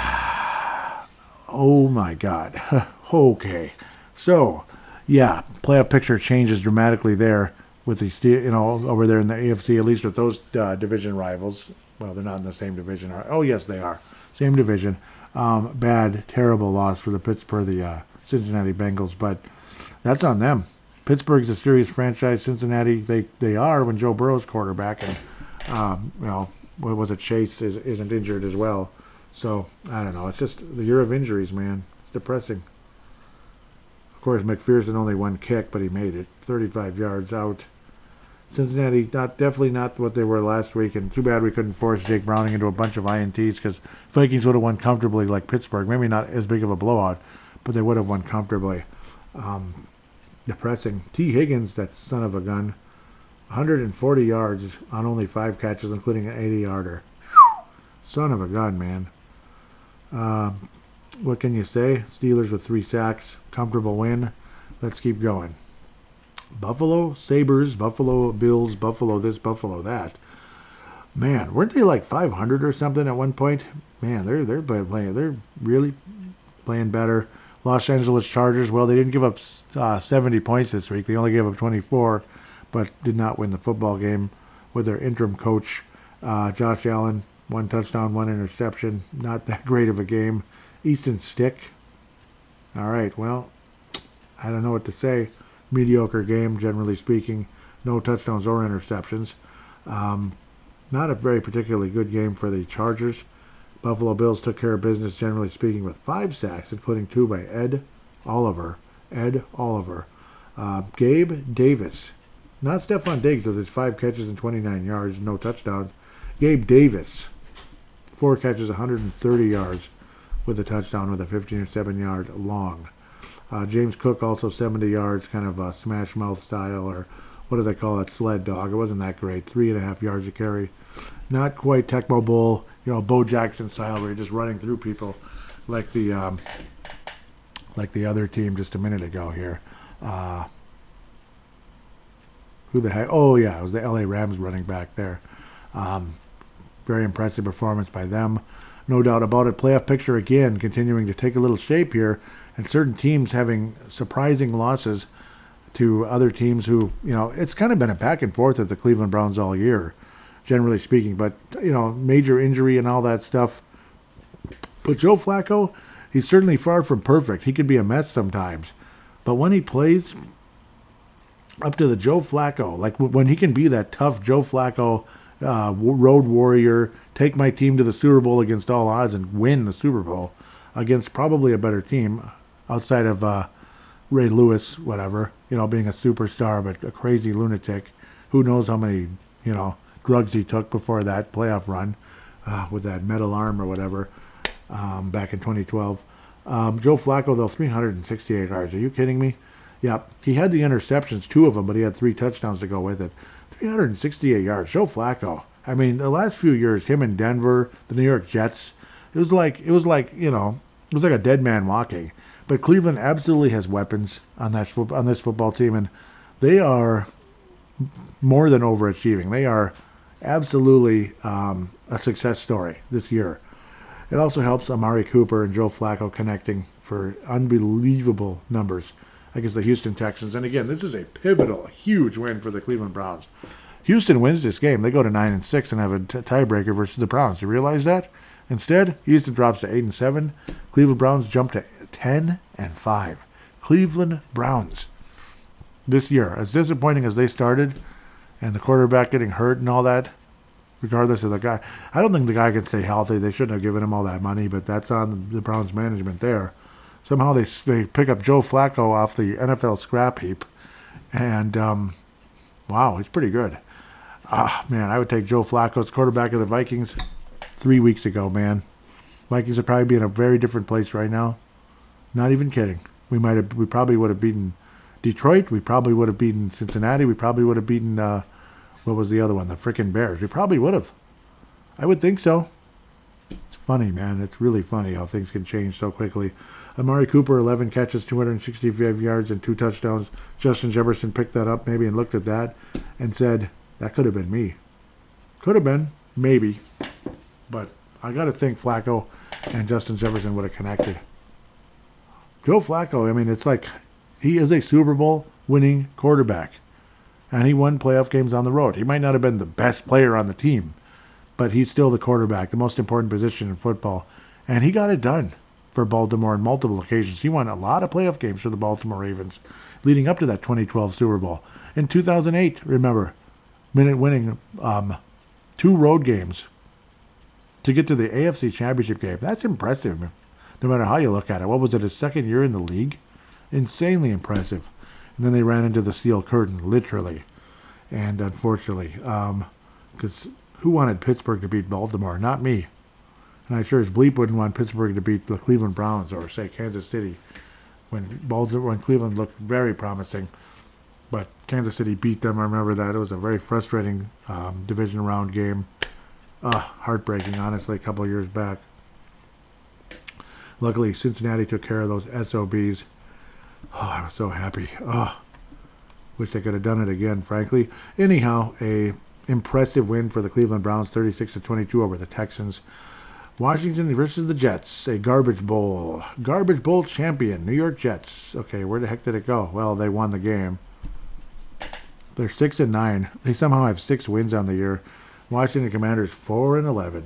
Oh my God. Okay. So, yeah, playoff picture changes dramatically there. With the, over there in the AFC, at least with those division rivals. Well, they're not in the same division. Oh, yes, they are. Same division. Terrible loss for the Cincinnati Bengals, but that's on them. Pittsburgh's a serious franchise. Cincinnati, they are when Joe Burrow's quarterback, and what was it? Chase isn't injured as well. So I don't know. It's just the year of injuries, man. It's depressing. Of course, McPherson only 1 kick, but he made it. 35 yards out. Cincinnati, definitely not what they were last week, and too bad we couldn't force Jake Browning into a bunch of INTs because Vikings would have won comfortably like Pittsburgh. Maybe not as big of a blowout, but they would have won comfortably. Depressing. T. Higgins, that son of a gun, 140 yards on only 5 catches, including an 80-yarder. Son of a gun, man. What can you say? Steelers with 3 sacks. Comfortable win. Let's keep going. Buffalo Sabres, Buffalo Bills, Buffalo this, Buffalo that. Man, weren't they like 500 or something at one point? Man, they're playing. They're really playing better. Los Angeles Chargers. Well, they didn't give up 70 points this week. They only gave up 24, but did not win the football game with their interim coach, Josh Allen. 1 touchdown, 1 interception. Not that great of a game. Easton Stick. All right, well, I don't know what to say. Mediocre game, generally speaking. No touchdowns or interceptions. Not a very particularly good game for the Chargers. Buffalo Bills took care of business, generally speaking, with 5 sacks, including 2 by Ed Oliver. Gabe Davis. Not Stephon Diggs with his 5 catches and 29 yards, no touchdowns. Gabe Davis, 4 catches, 130 yards with a touchdown with a 57-yard long. James Cook also 70 yards, kind of a smash mouth style, or what do they call it, sled dog. It wasn't that great, 3.5 yards a carry. Not quite Tecmo Bowl, Bo Jackson style, where you're just running through people like the other team just a minute ago here. Who the heck? Oh yeah, it was the LA Rams running back there. Very impressive performance by them. No doubt about it. Playoff picture again continuing to take a little shape here, and certain teams having surprising losses to other teams who, it's kind of been a back and forth at the Cleveland Browns all year, generally speaking. But, major injury and all that stuff. But Joe Flacco, he's certainly far from perfect. He could be a mess sometimes. But when he plays up to the Joe Flacco, like when he can be that tough Joe Flacco road warrior, take my team to the Super Bowl against all odds and win the Super Bowl against probably a better team outside of Ray Lewis, whatever, being a superstar, but a crazy lunatic. Who knows how many, drugs he took before that playoff run with that metal arm or whatever back in 2012. Joe Flacco, though, 368 yards. Are you kidding me? Yep. He had the interceptions, 2 of them, but he had 3 touchdowns to go with it. 368 yards. Joe Flacco. I mean, the last few years, him in Denver, the New York Jets, it was like a dead man walking. But Cleveland absolutely has weapons on this football team, and they are more than overachieving. They are absolutely a success story this year. It also helps Amari Cooper and Joe Flacco connecting for unbelievable numbers against the Houston Texans. And again, this is a pivotal, huge win for the Cleveland Browns. Houston wins this game. They go to 9-6 and have a tiebreaker versus the Browns. You realize that? Instead, Houston drops to 8-7. Cleveland Browns jump to 10-5. Cleveland Browns this year, as disappointing as they started, and the quarterback getting hurt and all that, regardless of the guy. I don't think the guy can stay healthy. They shouldn't have given him all that money, but that's on the Browns management there. Somehow they pick up Joe Flacco off the NFL scrap heap, and wow, he's pretty good. Man, I would take Joe Flacco as quarterback of the Vikings 3 weeks ago, man. Vikings would probably be in a very different place right now. Not even kidding. We probably would have beaten Detroit. We probably would have beaten Cincinnati. We probably would have beaten, what was the other one? The frickin' Bears. We probably would have. I would think so. It's funny, man. It's really funny how things can change so quickly. Amari Cooper, 11 catches, 265 yards, and 2 touchdowns. Justin Jefferson picked that up maybe and looked at that and said, that could have been me. Could have been. Maybe. But I got to think Flacco and Justin Jefferson would have connected. Joe Flacco, I mean, it's like he is a Super Bowl winning quarterback. And he won playoff games on the road. He might not have been the best player on the team, but he's still the quarterback, the most important position in football. And he got it done for Baltimore on multiple occasions. He won a lot of playoff games for the Baltimore Ravens leading up to that 2012 Super Bowl. In 2008, remember, winning 2 road games to get to the AFC Championship game. That's impressive, no matter how you look at it. What was it, his second year in the league? Insanely impressive. And then they ran into the steel curtain, literally. And unfortunately, because who wanted Pittsburgh to beat Baltimore? Not me. And I sure as bleep wouldn't want Pittsburgh to beat the Cleveland Browns or, say, Kansas City when Cleveland looked very promising. But Kansas City beat them. I remember that. It was a very frustrating division round game. Heartbreaking, honestly, a couple of years back. Luckily, Cincinnati took care of those SOBs. Oh, I was so happy. Wish they could have done it again, frankly. Anyhow, a impressive win for the Cleveland Browns, 36-22 over the Texans. Washington versus the Jets, a garbage bowl. Garbage bowl champion, New York Jets. Okay, where the heck did it go? Well, they won the game. They're 6-9. They somehow have 6 wins on the year. Washington Commanders 4-11.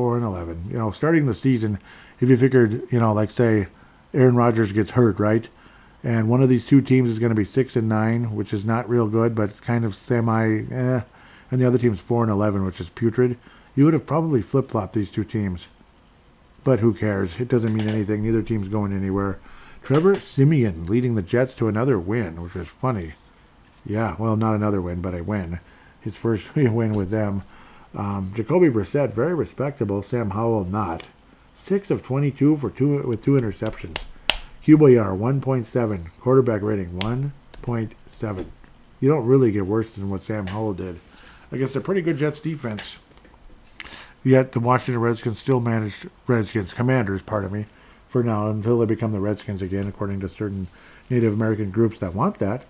4-11. Starting the season, if you figured, like say, Aaron Rodgers gets hurt, right? And one of these two teams is going to be 6-9, which is not real good, but kind of and the other team's 4-11, which is putrid. You would have probably flip-flopped these two teams. But who cares? It doesn't mean anything. Neither team's going anywhere. Trevor Siemian leading the Jets to another win, which is funny. Yeah, well, not another win, but a win. His first win with them. Jacoby Brissett, very respectable. Sam Howell, not. 6 of 22 with 2 interceptions. QBR, 1.7. Quarterback rating, 1.7. You don't really get worse than what Sam Howell did. Against a pretty good Jets defense. Yet the Washington Redskins still managed, Commanders, for now, until they become the Redskins again, according to certain Native American groups that want that.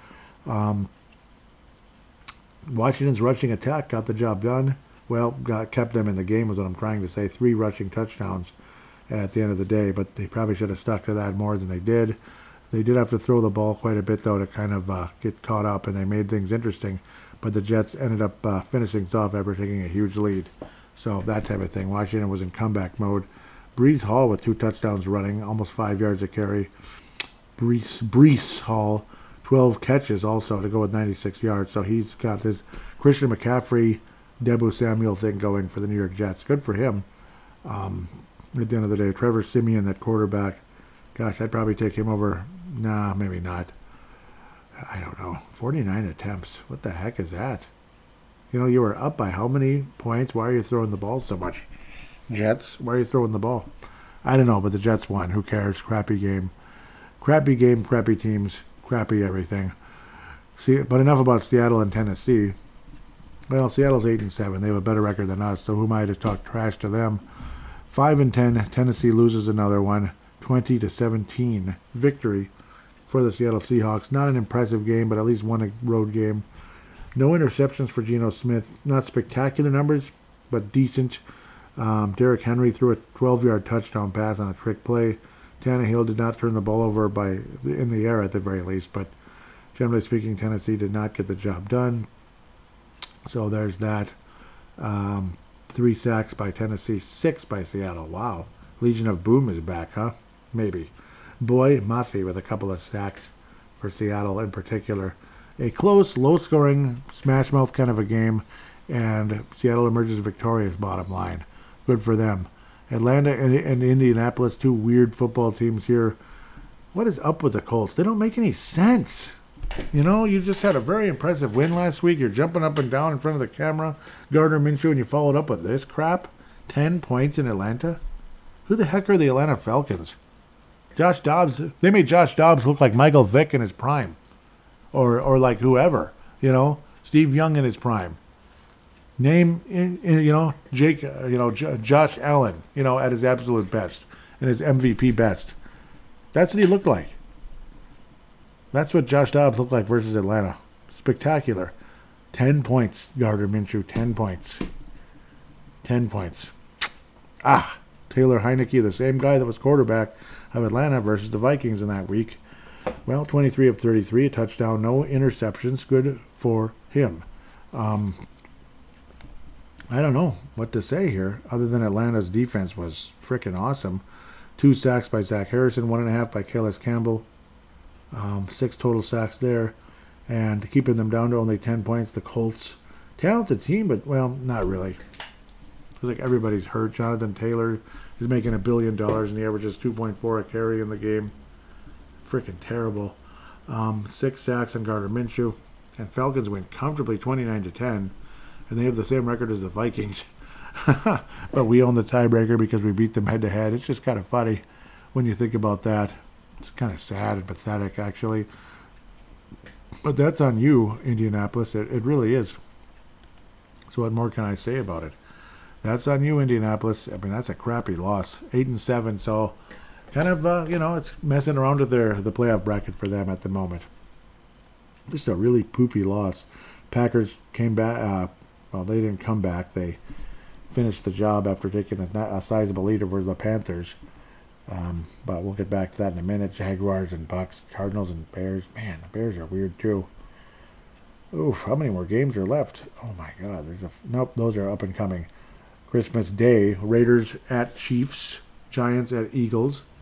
Washington's rushing attack got the job done. Well, kept them in the game, is what I'm trying to say. 3 rushing touchdowns at the end of the day, but they probably should have stuck to that more than they did. They did have to throw the ball quite a bit, though, to kind of get caught up, and they made things interesting. But the Jets ended up finishing things off after taking a huge lead. So that type of thing. Washington was in comeback mode. Breece Hall with 2 touchdowns running, almost 5 yards a carry. Breece Hall, 12 catches also to go with 96 yards. So he's got this Christian McCaffrey, Deebo Samuel thing going for the New York Jets. Good for him. At the end of the day, Trevor Siemian, that quarterback. Gosh, I'd probably take him over. Nah, maybe not. I don't know. 49 attempts. What the heck is that? You know, you were up by how many points? Why are you throwing the ball so much? Jets, why are you throwing the ball? I don't know, but the Jets won. Who cares? Crappy game, crappy teams, crappy everything. See, but enough about Seattle and Tennessee. Well, Seattle's 8-7. They have a better record than us, so who am I to talk trash to them? 5-10. Tennessee loses another one, 20-17 victory for the Seattle Seahawks. Not an impressive game, but at least won a road game. No interceptions for Geno Smith. Not spectacular numbers, but decent. Derrick Henry threw a 12-yard touchdown pass on a trick play. Tannehill did not turn the ball over in the air at the very least, but generally speaking, Tennessee did not get the job done. So there's that. 3 sacks by Tennessee, 6 by Seattle. Wow. Legion of Boom is back, huh? Maybe. Boy Maffey with a couple of sacks for Seattle in particular. A close, low-scoring, smash-mouth kind of a game, and Seattle emerges victorious, bottom line. Good for them. Atlanta and Indianapolis, 2 weird football teams here. What is up with the Colts? They don't make any sense. You know, you just had a very impressive win last week. You're jumping up and down in front of the camera, Gardner Minshew, and you followed up with this crap? 10 points in Atlanta? Who the heck are the Atlanta Falcons? Josh Dobbs, they made Josh Dobbs look like Michael Vick in his prime. Or like whoever, you know, Steve Young in his prime. Josh Allen, at his absolute best and his MVP best. That's what he looked like. That's what Josh Dobbs looked like versus Atlanta. Spectacular. 10 points, Gardner Minshew, 10 points. 10 points. Taylor Heineke, the same guy that was quarterback of Atlanta versus the Vikings in that week. Well, 23 of 33, a touchdown, no interceptions. Good for him. I don't know what to say here, other than Atlanta's defense was freaking awesome. 2 sacks by Zach Harrison, 1.5 by Calais Campbell. 6 total sacks there. And keeping them down to only 10 points. The Colts, talented team, but, well, not really. It's like everybody's hurt. Jonathan Taylor is making $1 billion, and he averages 2.4 a carry in the game. Freaking terrible. 6 sacks on Gardner Minshew. And Falcons win comfortably 29-10. And they have the same record as the Vikings. But we own the tiebreaker because we beat them head-to-head. It's just kind of funny when you think about that. It's kind of sad and pathetic, actually. But that's on you, Indianapolis. It really is. So what more can I say about it? That's on you, Indianapolis. I mean, that's a crappy loss. 8-7, so kind of, it's messing around with the playoff bracket for them at the moment. Just a really poopy loss. Packers came back. They didn't come back. They finished the job after taking a sizable lead over the Panthers. But we'll get back to that in a minute. Jaguars and Bucks, Cardinals and Bears. Man, the Bears are weird too. Oof, how many more games are left? Oh my God, nope, those are up and coming. Christmas Day, Raiders at Chiefs, Giants at Eagles,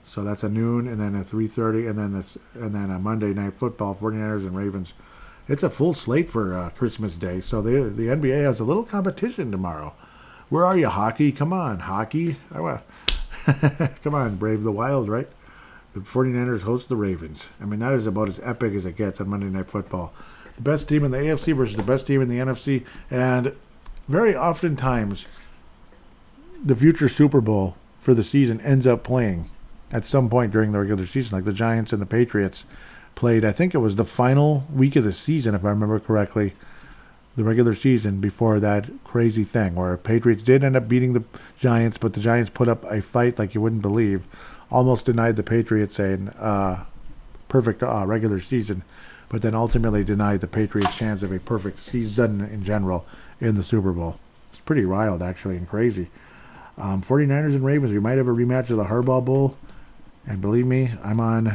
So that's a noon, and then a 3:30, and then a Monday Night Football, 49ers and Ravens. It's a full slate for Christmas Day. So the NBA has a little competition tomorrow. Where are you, hockey? Come on, hockey. Come on, Brave the Wild, right? The 49ers host the Ravens. I mean, that is about as epic as it gets on Monday Night Football. The best team in the AFC versus the best team in the NFC. And very oftentimes, the future Super Bowl for the season ends up playing at some point during the regular season. Like the Giants and the Patriots played, I think it was the final week of the season, if I remember correctly, the regular season before that crazy thing where Patriots did end up beating the Giants, but the Giants put up a fight like you wouldn't believe. Almost denied the Patriots a perfect regular season, but then ultimately denied the Patriots' chance of a perfect season in general in the Super Bowl. It's pretty wild, actually, and crazy. 49ers and Ravens, we might have a rematch of the Harbaugh Bowl, and believe me, I'm on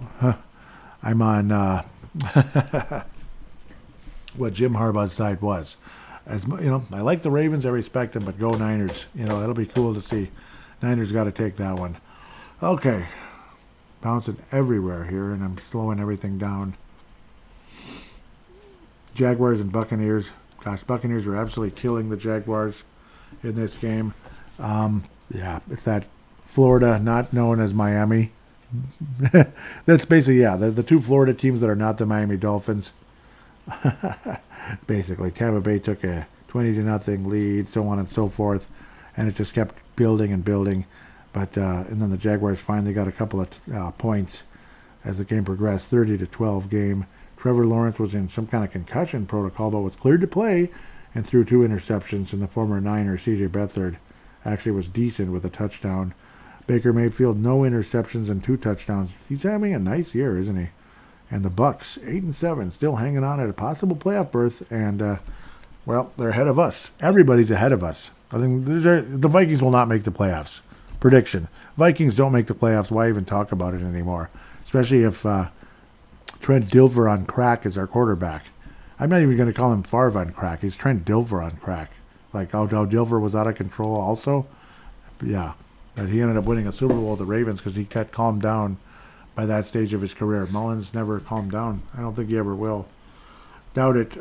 what Jim Harbaugh's side was. As you know, I like the Ravens, I respect them, but go Niners. You know, that'll be cool to see. Niners got to take that one. Okay, bouncing everywhere here, and I'm slowing everything down. Jaguars and Buccaneers. Gosh, Buccaneers are absolutely killing the Jaguars in this game. Yeah, it's that Florida, not known as Miami. That's basically, yeah, the two Florida teams that are not the Miami Dolphins. Basically, Tampa Bay took a 20-0 lead, so on and so forth, and it just kept building and building. But and then the Jaguars finally got a couple of points as the game progressed. 30-12 game. Trevor Lawrence was in some kind of concussion protocol, but was cleared to play and threw 2 interceptions. And the former Niner, C.J. Beathard, actually was decent with a touchdown. Baker Mayfield, no interceptions and 2 touchdowns. He's having a nice year, isn't he? And the Bucks, 8-7, still hanging on at a possible playoff berth. And well, they're ahead of us. Everybody's ahead of us. I think the Vikings will not make the playoffs. Prediction: Vikings don't make the playoffs. Why even talk about it anymore? Especially if Trent Dilfer on crack is our quarterback. I'm not even going to call him Favre on crack. He's Trent Dilfer on crack. Like how Dilfer was out of control also. But yeah, but he ended up winning a Super Bowl with the Ravens because he got calmed down by that stage of his career. Mullins never calmed down. I don't think he ever will. Doubt it.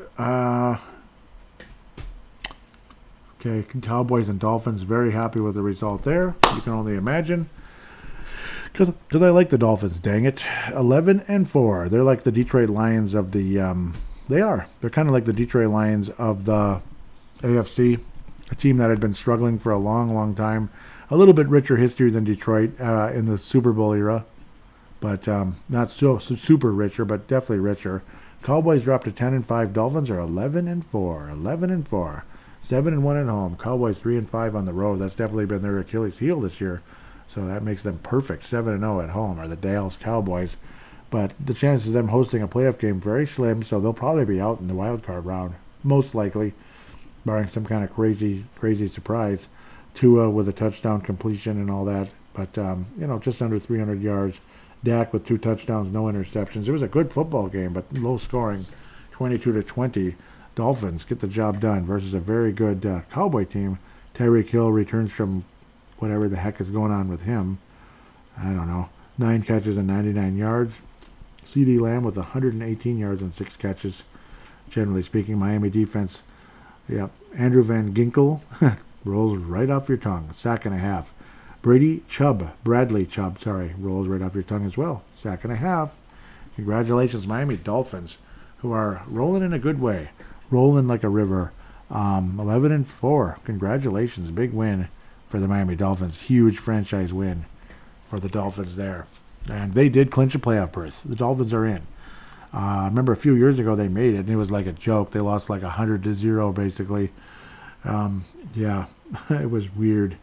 Okay, Cowboys and Dolphins, very happy with the result there. You can only imagine. Because I like the Dolphins, dang it. 11-4. They're like the Detroit Lions of the... they are. They're kind of like the Detroit Lions of the AFC. A team that had been struggling for a long, long time. A little bit richer history than Detroit in the Super Bowl era. But not so super richer, but definitely richer. Cowboys dropped to 10-5. Dolphins are 11-4. 11-4. 7-1 at home. Cowboys 3-5 on the road. That's definitely been their Achilles heel this year. So that makes them perfect. 7-0 at home are the Dallas Cowboys. But the chances of them hosting a playoff game very slim, so they'll probably be out in the wild card round, most likely, barring some kind of crazy surprise. Tua with a touchdown completion and all that. But, just under 300 yards. Dak with 2 touchdowns, no interceptions. It was a good football game, but low scoring, 22-20. Dolphins get the job done versus a very good Cowboy team. Tyreek Hill returns from whatever the heck is going on with him. I don't know. 9 catches and 99 yards. CeeDee Lamb with 118 yards and 6 catches. Generally speaking, Miami defense. Yep. Andrew Van Ginkel rolls right off your tongue. Sack and a half. Bradley Chubb, rolls right off your tongue as well. Sack and a half. Congratulations, Miami Dolphins, who are rolling in a good way. Rolling like a river. 11-4. Congratulations. Big win for the Miami Dolphins. Huge franchise win for the Dolphins there. And they did clinch a playoff berth. The Dolphins are in. I remember a few years ago they made it, and it was like a joke. They lost like 100-0, basically. Yeah, it was weird.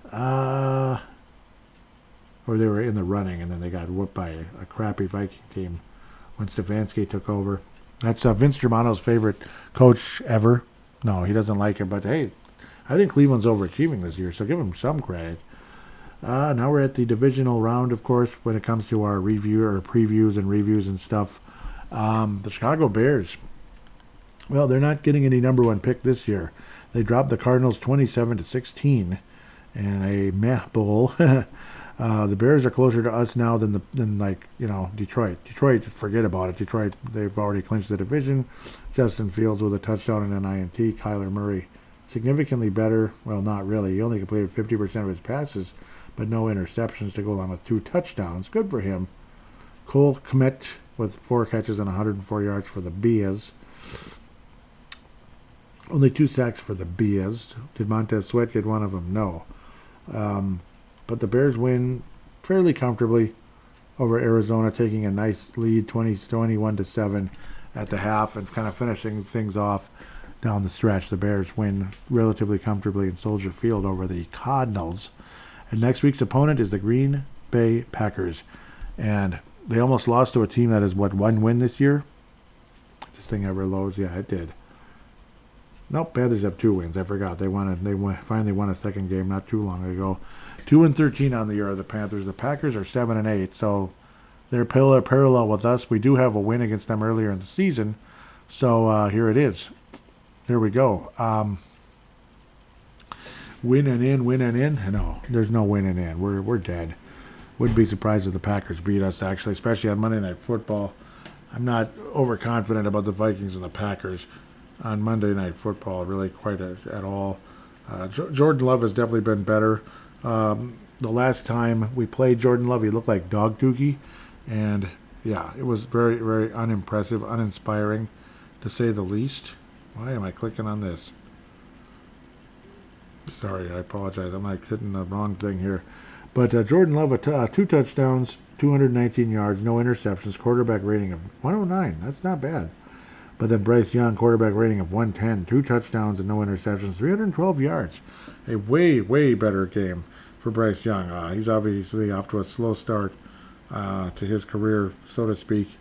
Or they were in the running, and then they got whooped by a crappy Viking team when Stefanski took over. That's Vince Germano's favorite coach ever. No, he doesn't like him, but hey, I think Cleveland's overachieving this year, so give him some credit. Now we're at the divisional round, of course, when it comes to our previews and reviews and stuff. The Chicago Bears, well, they're not getting any number 1 pick this year. They dropped the Cardinals 27-16 in a meh bowl. The Bears are closer to us now than Detroit. Detroit, forget about it. Detroit, they've already clinched the division. Justin Fields with a touchdown and an INT. Kyler Murray, significantly better. Well, not really. He only completed 50% of his passes, but no interceptions to go along with 2 touchdowns. Good for him. Cole Kmet with 4 catches and 104 yards for the Bears. Only 2 sacks for the Bears. Did Montez Sweat get one of them? No. But the Bears win fairly comfortably over Arizona, taking a nice lead, 21-7 at the half, and kind of finishing things off down the stretch. The Bears win relatively comfortably in Soldier Field over the Cardinals. And next week's opponent is the Green Bay Packers. And they almost lost to a team that has, one win this year? This thing ever loads? Yeah, it did. Nope, Panthers have 2 wins. I forgot. They finally won a second game not too long ago. 2-13 on the year of the Panthers. The Packers are 7-8, so they're parallel with us. We do have a win against them earlier in the season, so here it is. Here we go. Winning in. No, there's no winning in. We're dead. Wouldn't be surprised if the Packers beat us, actually, especially on Monday Night Football. I'm not overconfident about the Vikings and the Packers on Monday Night Football, really quite at all. Jordan Love has definitely been better. The last time we played Jordan Love, he looked like dog dookie, and yeah, it was very, very unimpressive, uninspiring, to say the least. Why am I clicking on this? Sorry, I apologize. I'm like hitting the wrong thing here. But Jordan Love, 2 touchdowns, 219 yards, no interceptions, quarterback rating of 109. That's not bad. But then Bryce Young, quarterback rating of 110, 2 touchdowns and no interceptions, 312 yards. A way, way better game for Bryce Young. He's obviously off to a slow start to his career, so to speak.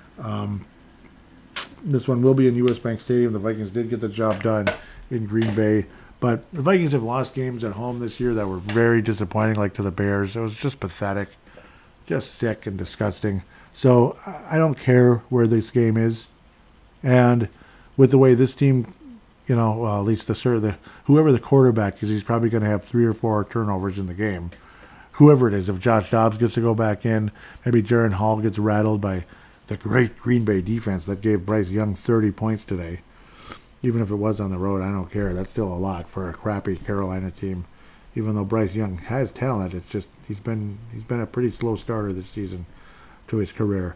This one will be in U.S. Bank Stadium. The Vikings did get the job done in Green Bay. But the Vikings have lost games at home this year that were very disappointing, like to the Bears. It was just pathetic, just sick and disgusting. So I don't care where this game is. And with the way this team, at least whoever the quarterback is, he's probably going to have 3 or 4 turnovers in the game. Whoever it is, if Josh Dobbs gets to go back in, maybe Jaren Hall gets rattled by the great Green Bay defense that gave Bryce Young 30 points today. Even if it was on the road, I don't care. That's still a lot for a crappy Carolina team. Even though Bryce Young has talent, it's just he's been a pretty slow starter this season to his career.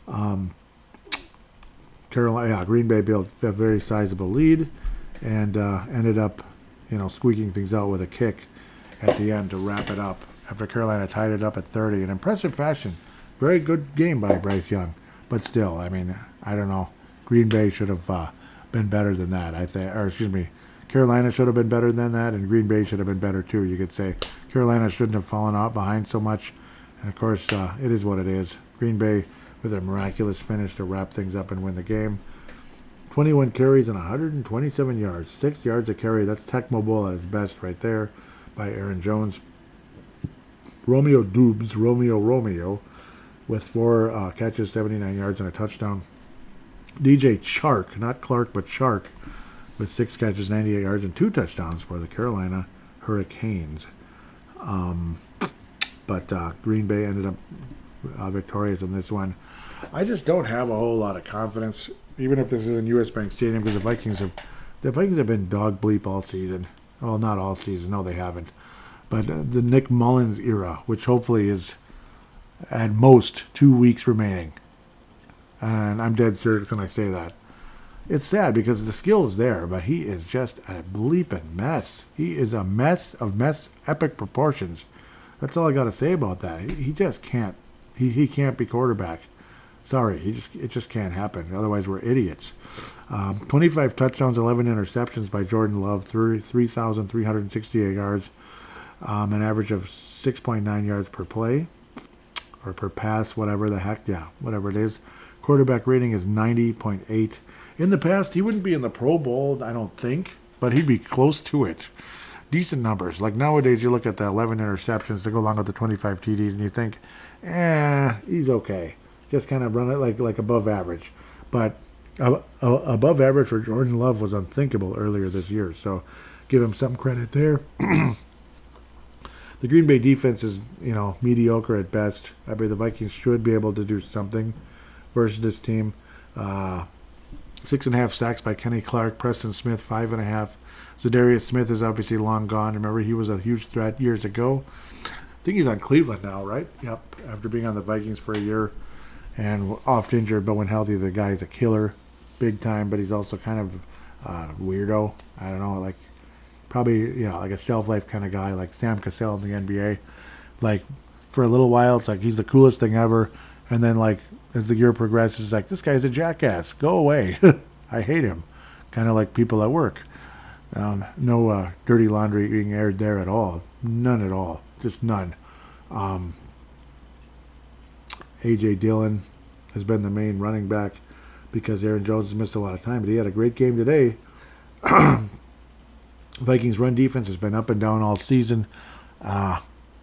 Green Bay built a very sizable lead and ended up, squeaking things out with a kick at the end to wrap it up after Carolina tied it up at 30 in impressive fashion. Very good game by Bryce Young, but still, I don't know. Green Bay should have been better than that, I think. Carolina should have been better than that, and Green Bay should have been better too, you could say. Carolina shouldn't have fallen out behind so much, and of course, it is what it is. Green Bay with a miraculous finish to wrap things up and win the game. 21 carries and 127 yards. 6 yards a carry. That's Tecmo Bowl at his best right there by Aaron Jones. Romeo with 4 catches, 79 yards and a touchdown. DJ Chark, not Clark, but Chark, with 6 catches, 98 yards and 2 touchdowns for the Carolina Hurricanes. But Green Bay ended up victorious in this one. I just don't have a whole lot of confidence, even if this is in U.S. Bank Stadium, because the Vikings have been dog bleep all season. Well, not all season. No, they haven't. But the Nick Mullins era, which hopefully is at most 2 weeks remaining. And I'm dead serious when I say that. It's sad because the skill is there, but he is just a bleeping mess. He is a mess of epic proportions. That's all I got to say about that. He just can't. He can't be quarterback. Sorry, it just can't happen. Otherwise, we're idiots. 25 touchdowns, 11 interceptions by Jordan Love, 3,368 yards, an average of 6.9 yards per play, or per pass, whatever the heck, whatever it is. Quarterback rating is 90.8. In the past, he wouldn't be in the Pro Bowl, I don't think, but he'd be close to it. Decent numbers. Like nowadays, you look at the 11 interceptions to go along with the 25 TDs, and you think, he's okay. Just kind of run it like above average. But above average for Jordan Love was unthinkable earlier this year, so give him some credit there. the Green Bay defense is, mediocre at best. I mean, the Vikings should be able to do something versus this team. 6.5 sacks by Kenny Clark, Preston Smith 5.5. Zadarius Smith is obviously long gone. Remember, he was a huge threat years ago. I think he's on Cleveland now, right? Yep, after being on the Vikings for a year and oft injured, but when healthy, the guy's a killer, big time. But he's also kind of weirdo. I don't know, like probably like a shelf life kind of guy, like Sam Cassell in the NBA. Like for a little while, it's like he's the coolest thing ever, and then like as the year progresses, it's like this guy's a jackass. Go away. I hate him. Kind of like people at work. No dirty laundry being aired there at all. None at all. Just none. A.J. Dillon has been the main running back because Aaron Jones has missed a lot of time, but he had a great game today. Vikings run defense has been up and down all season. And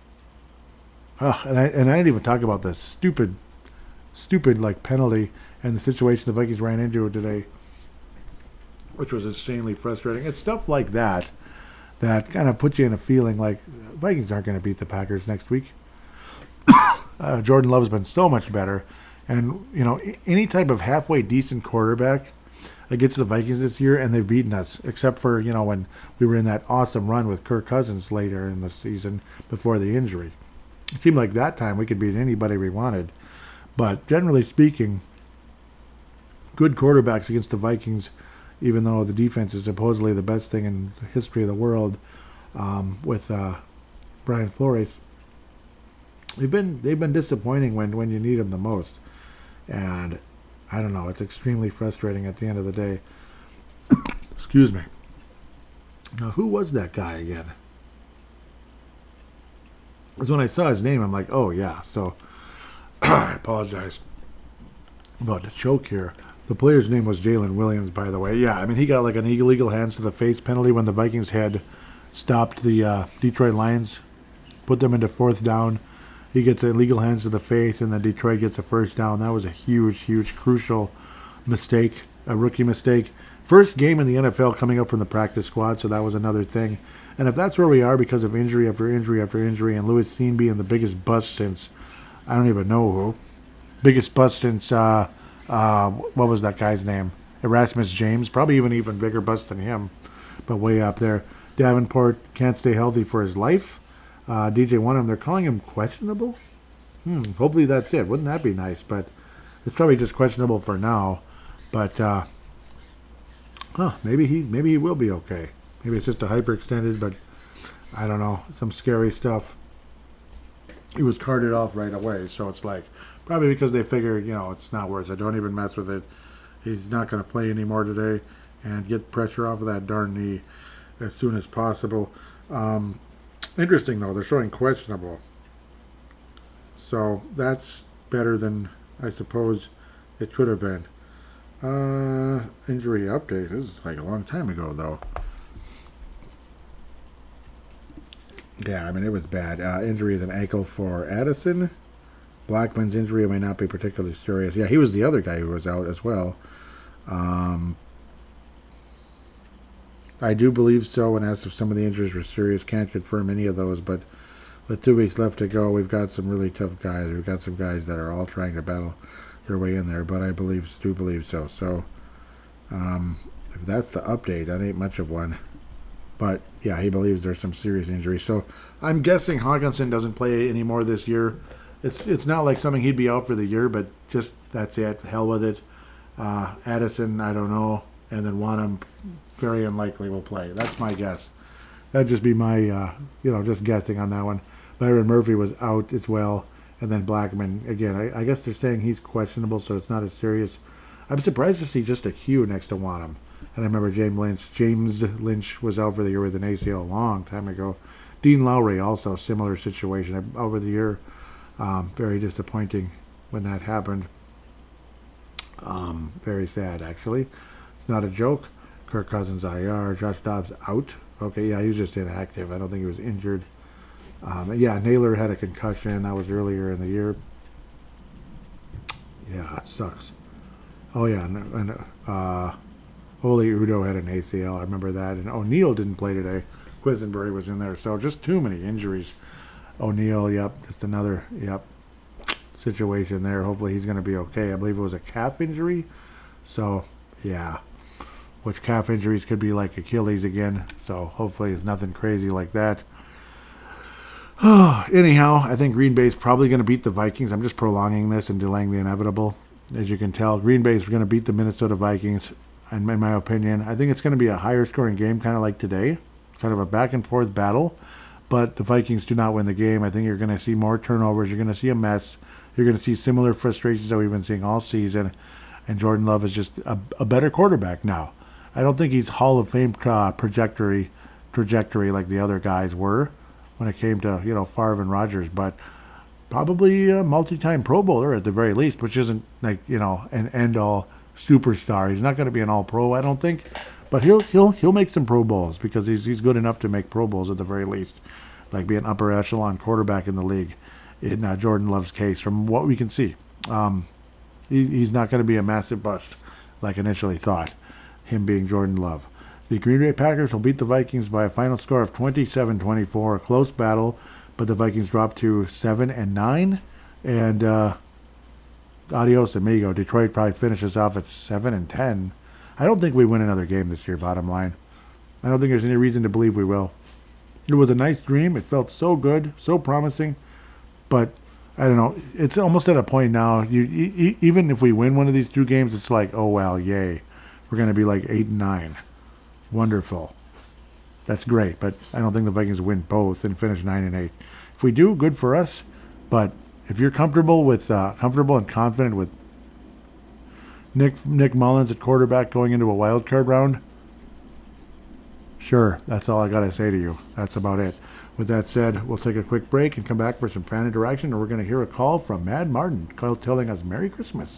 I didn't even talk about the stupid like penalty and the situation the Vikings ran into today, which was insanely frustrating. It's stuff like that kind of puts you in a feeling like Vikings aren't going to beat the Packers next week. Jordan Love's been so much better. And, any type of halfway decent quarterback against the Vikings this year, and they've beaten us, except for, when we were in that awesome run with Kirk Cousins later in the season before the injury. It seemed like that time we could beat anybody we wanted. But generally speaking, good quarterbacks against the Vikings, even though the defense is supposedly the best thing in the history of the world, with Brian Flores, they've been disappointing when you need them the most. And I don't know, it's extremely frustrating at the end of the day. Excuse me. Now, who was that guy again? Because when I saw his name, I'm like, oh yeah. So I apologize about the choke here. The player's name was Jalen Williams, by the way. Yeah, I mean, he got like an illegal hands to the face penalty when the Vikings had stopped the Detroit Lions, put them into fourth down. He gets illegal hands to the face, and then Detroit gets a first down. That was a huge, crucial mistake, a rookie mistake. First game in the NFL coming up from the practice squad, so that was another thing. And if that's where we are because of injury after injury after injury, and Louis Steen being the biggest bust since, I don't even know who, biggest bust since, what was that guy's name? Erasmus James, probably even bigger bust than him, but way up there. Davenport can't stay healthy for his life. DJ Wonnum, they're calling him questionable. Hopefully that's it. Wouldn't that be nice? But it's probably just questionable for now. But maybe he will be okay. Maybe it's just a hyperextended, but I don't know, some scary stuff. He was carted off right away, so it's like probably because they figure it's not worth it. Don't even mess with it. He's not going to play anymore today, and get pressure off of that darn knee as soon as possible. Interesting, though. They're showing questionable. So that's better than I suppose it could have been. Injury update. This is like a long time ago, though. Yeah, I mean, it was bad. Injury is an ankle for Addison. Blackman's injury may not be particularly serious. Yeah, he was the other guy who was out as well. I do believe so, when asked if some of the injuries were serious. Can't confirm any of those, but with 2 weeks left to go, we've got some really tough guys. We've got some guys that are all trying to battle their way in there, but I do believe so. So, if that's the update, that ain't much of one. But, yeah, he believes there's some serious injuries. So, I'm guessing Hawkinson doesn't play anymore this year. It's not like something he'd be out for the year, but just that's it. Hell with it. Addison, I don't know. And then Wonnum, very unlikely will play. That's my guess. That'd just be my, just guessing on that one. Byron Murphy was out as well. And then Blackman, again, I guess they're saying he's questionable, so it's not as serious. I'm surprised to see just a Q next to Wonnum. And I remember James Lynch was out for the year with an ACL a long time ago. Dean Lowry, also similar situation over the year. Very disappointing when that happened. Very sad, actually. It's not a joke. Kirk Cousins IR. Josh Dobbs out. Okay, yeah, he was just inactive. I don't think he was injured. Naylor had a concussion. That was earlier in the year. Yeah, it sucks. Oh, yeah, and Ole Udo had an ACL. I remember that. And O'Neal didn't play today. Quisenberry was in there. So just too many injuries. O'Neal, yep, just another, yep, situation there. Hopefully he's going to be okay. I believe it was a calf injury. So, yeah, which calf injuries could be like Achilles again. So hopefully it's nothing crazy like that. Anyhow, I think Green Bay's probably going to beat the Vikings. I'm just prolonging this and delaying the inevitable. As you can tell, Green Bay's going to beat the Minnesota Vikings, and in my opinion. I think it's going to be a higher scoring game, kind of like today. Kind of a back and forth battle. But the Vikings do not win the game. I think you're going to see more turnovers. You're going to see a mess. You're going to see similar frustrations that we've been seeing all season. And Jordan Love is just a better quarterback now. I don't think he's Hall of Fame trajectory like the other guys were when it came to, Favre and Rodgers. But probably a multi-time Pro Bowler at the very least, which isn't like, an end-all superstar. He's not going to be an all-pro, I don't think. But he'll make some Pro Bowls because he's good enough to make Pro Bowls at the very least. Like be an upper echelon quarterback in the league in Jordan Love's case, from what we can see. He's not going to be a massive bust like initially thought, him being Jordan Love. The Green Bay Packers will beat the Vikings by a final score of 27-24, a close battle, but the Vikings drop to 7-9, and adios amigo. Detroit probably finishes off at 7-10. I don't think we win another game this year, bottom line. I don't think there's any reason to believe we will. It was a nice dream. It felt so good, so promising, but I don't know. It's almost at a point now. Even if we win one of these two games, it's like, oh well, yay, we're going to be like 8-9. Wonderful. That's great, but I don't think the Vikings win both and finish 9-8. If we do, good for us. But if you're comfortable and confident with Nick Mullins at quarterback going into a wild card round, sure, that's all I got to say to you. That's about it. With that said, we'll take a quick break and come back for some fan interaction, and we're going to hear a call from Mad Martin telling us Merry Christmas.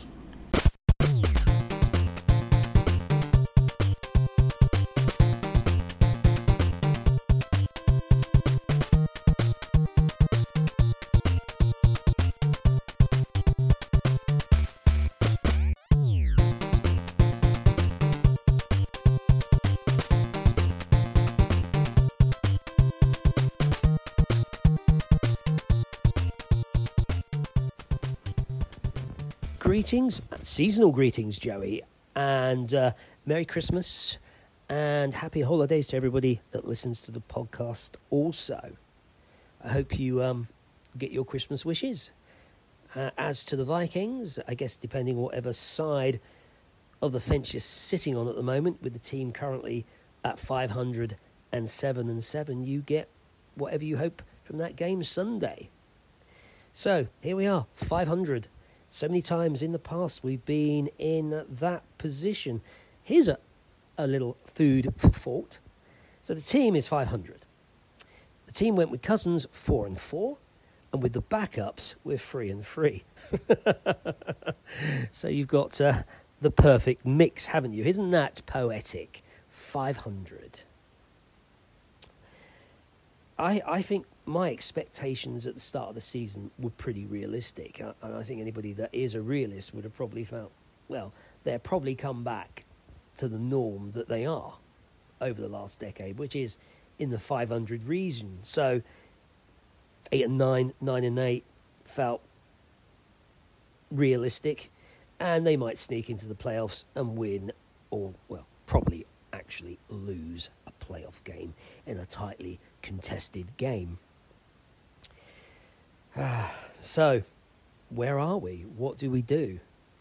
Greetings, seasonal greetings, Joey, and Merry Christmas and Happy Holidays to everybody that listens to the podcast also. I hope you get your Christmas wishes. As to the Vikings, I guess depending on whatever side of the fence you're sitting on at the moment, with the team currently at 507-7, you get whatever you hope from that game Sunday. So, here we are, 500. So many times in the past we've been in that position. Here's a little food for thought. So the team is 500. The team went with Cousins 4-4, and with the backups we're 3-3. So you've got the perfect mix, haven't you? Isn't that poetic? 500. I think my expectations at the start of the season were pretty realistic. And I think anybody that is a realist would have probably felt, well, they'll probably come back to the norm that they are over the last decade, which is in the 500 region. So 8-9, 9-8 felt realistic, and they might sneak into the playoffs and win, or, well, probably actually lose a playoff game in a tightly contested game. So, where are we? What do we do?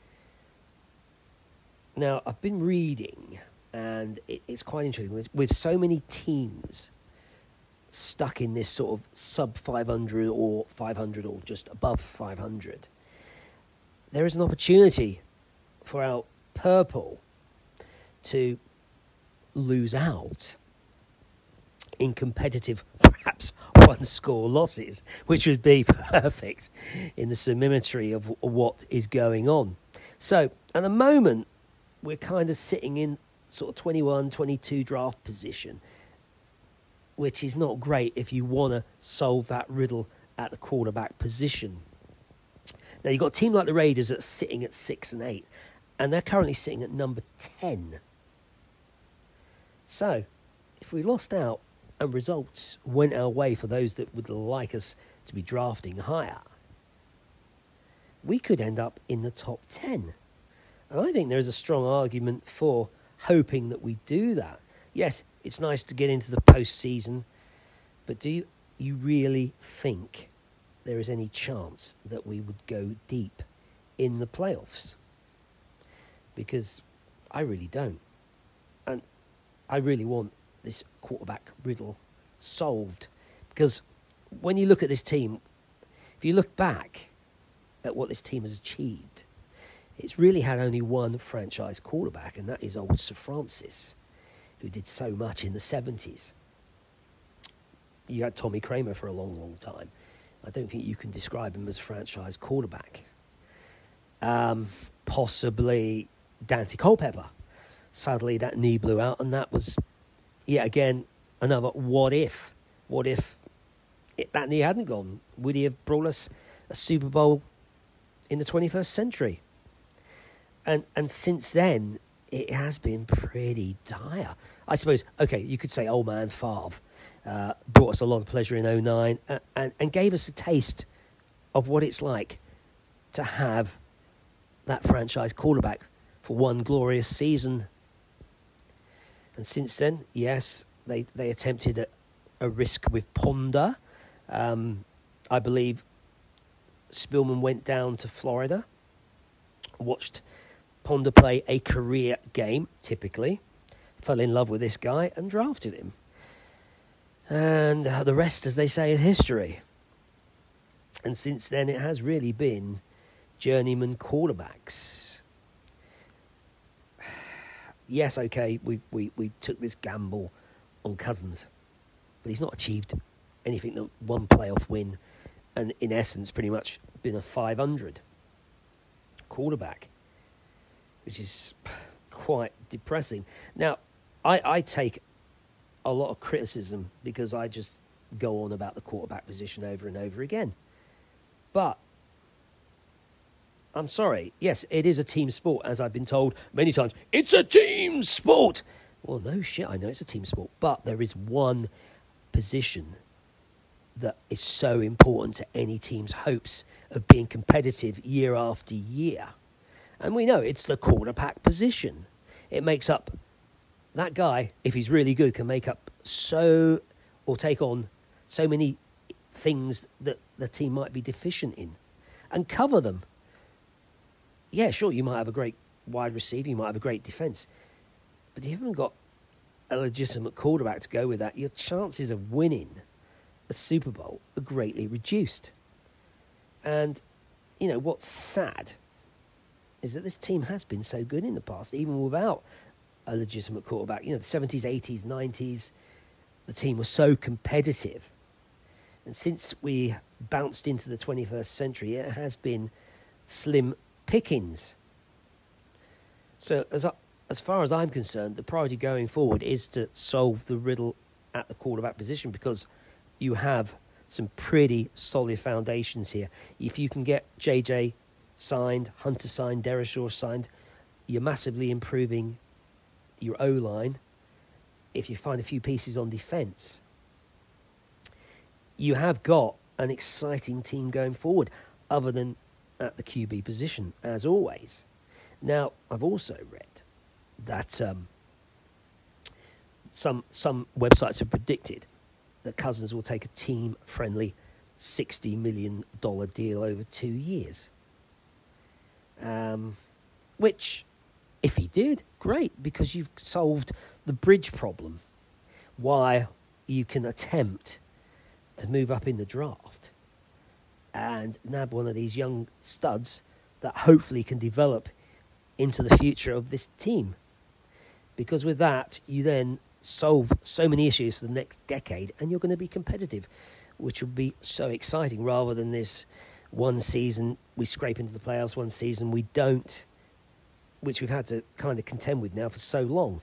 Now, I've been reading, and it's quite interesting. With so many teams stuck in this sort of sub-500 or 500 or just above 500, there is an opportunity for our purple to lose out in competitive, perhaps one-score losses, which would be perfect in the symmetry of what is going on. So, at the moment, we're kind of sitting in sort of 21, 22 draft position, which is not great if you want to solve that riddle at the quarterback position. Now, you've got a team like the Raiders that's sitting at 6 and 8, and they're currently sitting at number 10. So, if we lost out and results went our way for those that would like us to be drafting higher, we could end up in the top 10. And I think there is a strong argument for hoping that we do that. Yes, it's nice to get into the postseason, but do you really think there is any chance that we would go deep in the playoffs? Because I really don't. And I really want this quarterback riddle solved. Because when you look at this team, if you look back at what this team has achieved, it's really had only one franchise quarterback, and that is old Sir Francis, who did so much in the 70s. You had Tommy Kramer for a long, long time. I don't think you can describe him as a franchise quarterback. Possibly Dante Culpepper. Sadly, that knee blew out, and that was, yet again, another what if. What if that knee hadn't gone? Would he have brought us a Super Bowl in the 21st century? And since then, it has been pretty dire. I suppose, okay, you could say old man Favre brought us a lot of pleasure in 2009 and gave us a taste of what it's like to have that franchise quarterback for one glorious season. And since then, yes, they attempted a risk with Ponder. I believe Spielman went down to Florida, watched Ponder play a career game, typically, fell in love with this guy and drafted him. And the rest, as they say, is history. And since then, it has really been journeyman quarterbacks. Yes, okay, we took this gamble on Cousins, but he's not achieved anything than one playoff win and, in essence, pretty much been a 500 quarterback, which is quite depressing. Now, I take a lot of criticism because I just go on about the quarterback position over and over again. But I'm sorry. Yes, it is a team sport, as I've been told many times. It's a team sport. Well, no shit, I know it's a team sport. But there is one position that is so important to any team's hopes of being competitive year after year. And we know it's the quarterback position. It makes up, that guy, if he's really good, can make up or take on so many things that the team might be deficient in and cover them. Yeah, sure, you might have a great wide receiver, you might have a great defense, but if you haven't got a legitimate quarterback to go with that, your chances of winning a Super Bowl are greatly reduced. And, you know, what's sad is that this team has been so good in the past, even without a legitimate quarterback. You know, the 70s, 80s, 90s, the team was so competitive. And since we bounced into the 21st century, it has been slim pickings. So as far as I'm concerned, the priority going forward is to solve the riddle at the quarterback position, because you have some pretty solid foundations here. If you can get JJ signed, Hunter signed, Derishaw signed, you're massively improving your O-line. If you find a few pieces on defence, you have got an exciting team going forward, other than at the QB position, as always. Now, I've also read that some websites have predicted that Cousins will take a team-friendly $60 million deal over 2 years. Which, if he did, great, because you've solved the bridge problem. Why you can attempt to move up in the draft and nab one of these young studs that hopefully can develop into the future of this team. Because with that, you then solve so many issues for the next decade, and you're going to be competitive, which will be so exciting, rather than this one season we scrape into the playoffs, one season we don't, which we've had to kind of contend with now for so long.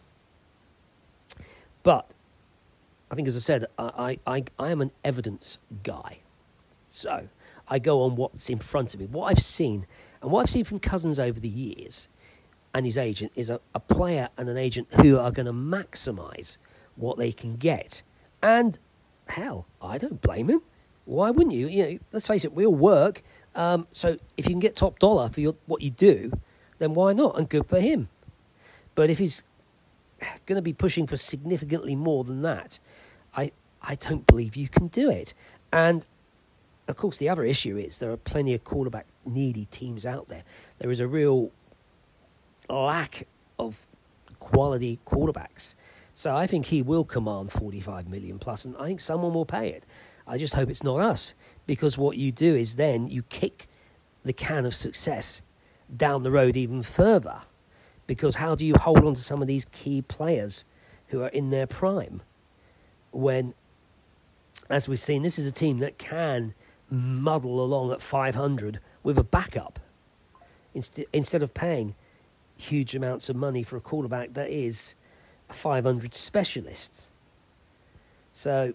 But I think, as I said, I am an evidence guy. So I go on what's in front of me, what I've seen. And what I've seen from Cousins over the years and his agent is a player and an agent who are going to maximise what they can get And hell, I don't blame him. Why wouldn't you? You know, let's face it, we all work. So if you can get top dollar for what you do, then why not? And good for him. But if he's going to be pushing for significantly more than that, I don't believe you can do it. And of course, the other issue is there are plenty of quarterback needy teams out there. There is a real lack of quality quarterbacks. So I think he will command 45 million plus, and I think someone will pay it. I just hope it's not us, because what you do is then you kick the can of success down the road even further. Because how do you hold on to some of these key players who are in their prime when, as we've seen, this is a team that can muddle along at 500 with a backup instead of paying huge amounts of money for a quarterback that is a 500 specialist. So,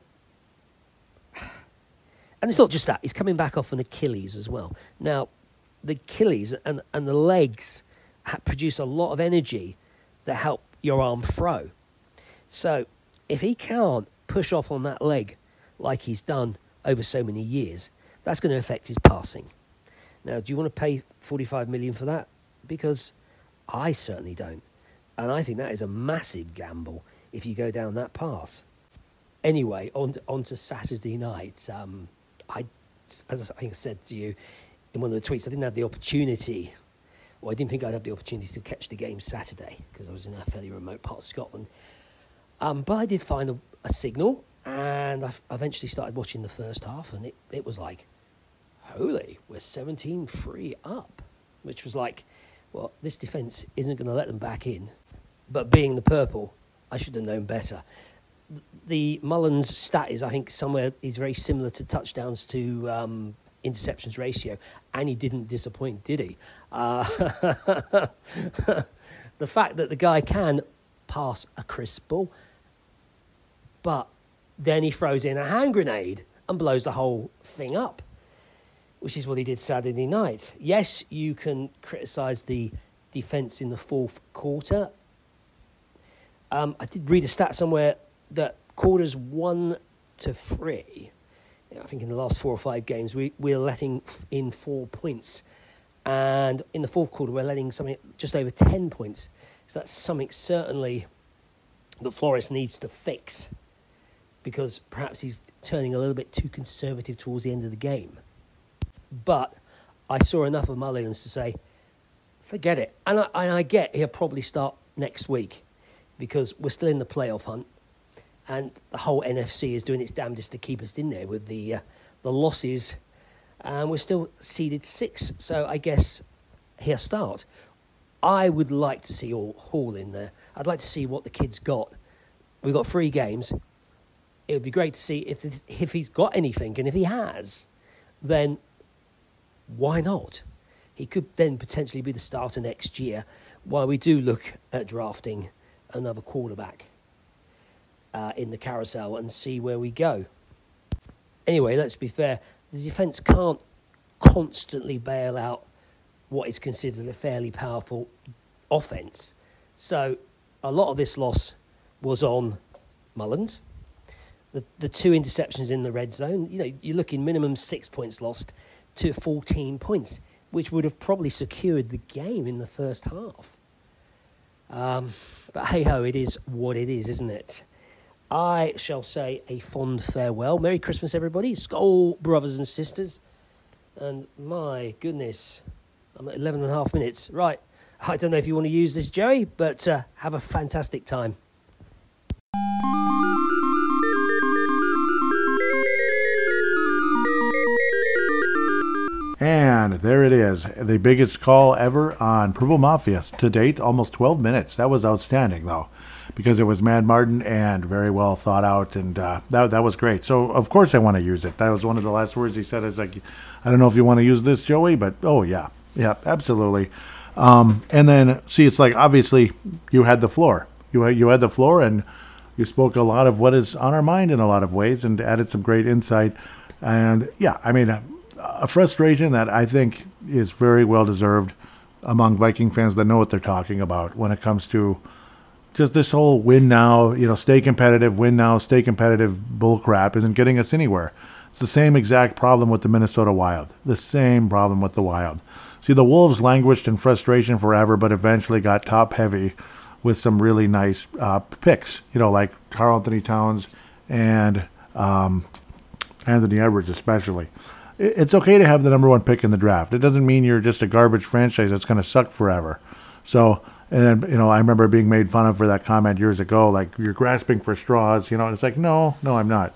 and it's not just that, he's coming back off an Achilles as well. Now, the Achilles and the legs produce a lot of energy that help your arm throw. So if he can't push off on that leg like he's done over so many years, that's going to affect his passing. Now, do you want to pay 45 million for that? Because I certainly don't. And I think that is a massive gamble if you go down that path. Anyway, on to Saturday night. As I said to you in one of the tweets, I didn't have the opportunity, or I didn't think I'd have the opportunity to catch the game Saturday because I was in a fairly remote part of Scotland. But I did find a signal, and I eventually started watching the first half, and it was like, holy, we're 17-3 up, which was like, well, this defence isn't going to let them back in. But being the purple, I should have known better. The Mullins stat is, I think, somewhere is very similar to touchdowns to interceptions ratio, and he didn't disappoint, did he? The fact that the guy can pass a crisp ball, but then he throws in a hand grenade and blows the whole thing up, which is what he did Saturday night. Yes, you can criticise the defence in the fourth quarter. I did read a stat somewhere that quarters 1 to 3, I think in the last 4 or 5 games, we're letting in 4 points. And in the fourth quarter, we're letting something just over 10 points. So that's something certainly that Flores needs to fix, because perhaps he's turning a little bit too conservative towards the end of the game. But I saw enough of Mullins to say, forget it. And I get he'll probably start next week because we're still in the playoff hunt. And the whole NFC is doing its damnedest to keep us in there with the losses. And we're still seeded 6. So I guess he'll start. I would like to see Hall in there. I'd like to see what the kid's got. We've got 3 games. It would be great to see if he's got anything. And if he has, then why not? He could then potentially be the starter next year while we do look at drafting another quarterback in the carousel and see where we go. Anyway, let's be fair. The defence can't constantly bail out what is considered a fairly powerful offence. So a lot of this loss was on Mullins. The 2 interceptions in the red zone, you're looking minimum 6 points lost to 14 points, which would have probably secured the game in the first half. But hey-ho, it is what it is, isn't it? I shall say a fond farewell. Merry Christmas, everybody. Skål, brothers and sisters. And my goodness, I'm at 11 and a half minutes. Right, I don't know if you want to use this, Joey, but have a fantastic time. And there it is, the biggest call ever on Purple Mafia to date, almost 12 minutes. That was outstanding, though, because it was Mad Martin and very well thought out, and that was great. So, of course, I want to use it. That was one of the last words he said. Is like, I don't know if you want to use this, Joey, but oh, yeah, absolutely. And then, see, it's like, obviously, you had the floor. You had the floor, and you spoke a lot of what is on our mind in a lot of ways and added some great insight. And, yeah, I mean, a frustration that I think is very well deserved among Viking fans that know what they're talking about when it comes to just this whole win now, stay competitive, win now, stay competitive bull crap isn't getting us anywhere. It's the same exact problem with the Minnesota Wild. The same problem with the Wild. See, the Wolves languished in frustration forever, but eventually got top heavy with some really nice picks, like Karl-Anthony Towns and Anthony Edwards especially. It's okay to have the number one pick in the draft. It doesn't mean you're just a garbage franchise that's going to suck forever. So, and then, I remember being made fun of for that comment years ago, like, you're grasping for straws, and it's like, no, I'm not.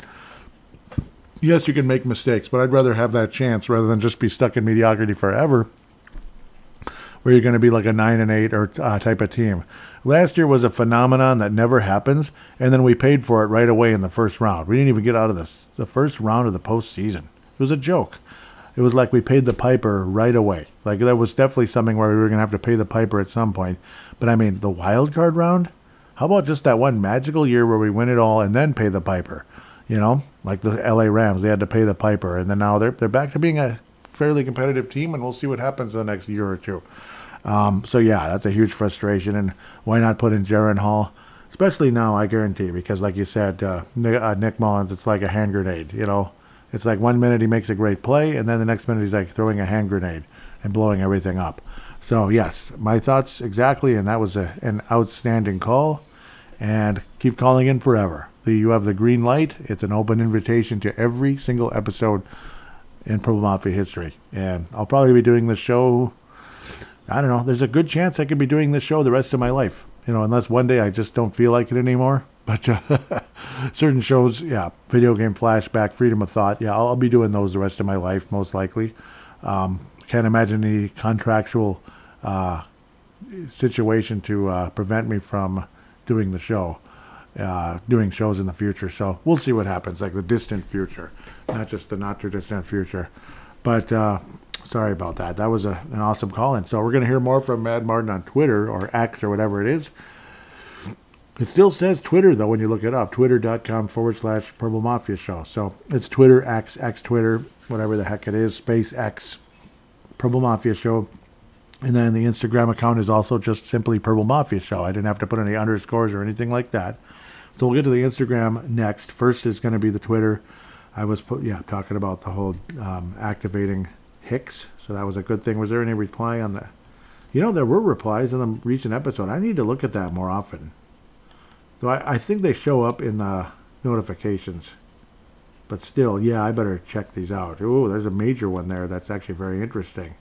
Yes, you can make mistakes, but I'd rather have that chance rather than just be stuck in mediocrity forever, where you're going to be like a 9-8 or type of team. Last year was a phenomenon that never happens, and then we paid for it right away in the first round. We didn't even get out of the first round of the postseason. It was a joke. It was like we paid the piper right away. Like, that was definitely something where we were going to have to pay the piper at some point. But I mean, the wild card round? How about just that one magical year where we win it all and then pay the piper? Like the LA Rams, they had to pay the piper, and then now they're back to being a fairly competitive team, and we'll see what happens in the next year or two. So yeah, that's a huge frustration, and why not put in Jaren Hall? Especially now, I guarantee, because like you said, Nick Mullins, it's like a hand grenade, It's like 1 minute he makes a great play, and then the next minute he's like throwing a hand grenade and blowing everything up. So yes, my thoughts exactly, and that was an outstanding call, and keep calling in forever. You have the green light. It's an open invitation to every single episode in Purple Mafia history, and I'll probably be doing this show, I don't know, there's a good chance I could be doing this show the rest of my life, unless one day I just don't feel like it anymore. But certain shows, yeah, video game flashback, freedom of thought, yeah, I'll be doing those the rest of my life, most likely. Can't imagine any contractual situation to prevent me from doing the show, doing shows in the future. So we'll see what happens, like the distant future, not just the not too distant future. But sorry about that. That was an awesome call-in. So we're going to hear more from Mad Martin on Twitter, or X, or whatever it is. It still says Twitter, though, when you look it up. Twitter.com/Purple Mafia Show. So it's Twitter, X Twitter, whatever the heck it is, space X, Purple Mafia Show. And then the Instagram account is also just simply Purple Mafia Show. I didn't have to put any underscores or anything like that. So we'll get to the Instagram next. First is going to be the Twitter. I was talking about the whole activating Hicks. So that was a good thing. Was there any reply on that? There were replies in the recent episode. I need to look at that more often. So I think they show up in the notifications. But still, yeah, I better check these out. Ooh, there's a major one there that's actually very interesting.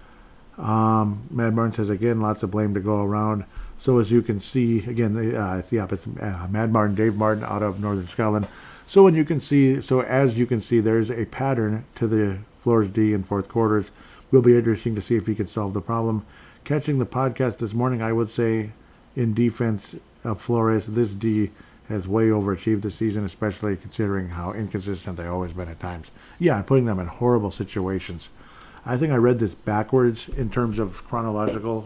Mad Martin says, again, lots of blame to go around. So as you can see, again, it's Mad Martin, Dave Martin out of Northern Scotland. So as you can see, there's a pattern to the Flores D in fourth quarters. Will be interesting to see if he can solve the problem. Catching the podcast this morning, I would say, in defense of Flores, this D has way overachieved this season, especially considering how inconsistent they've always been at times. Yeah, and putting them in horrible situations. I think I read this backwards in terms of chronologically,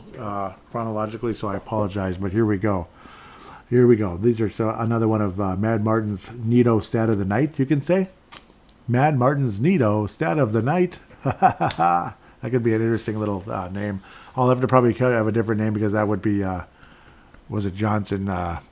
so I apologize, but here we go. These are another one of Mad Martin's Neato Stat of the Night, you can say. Mad Martin's Neato Stat of the Night. That could be an interesting little name. I'll have to probably have a different name because that would be, was it Johnson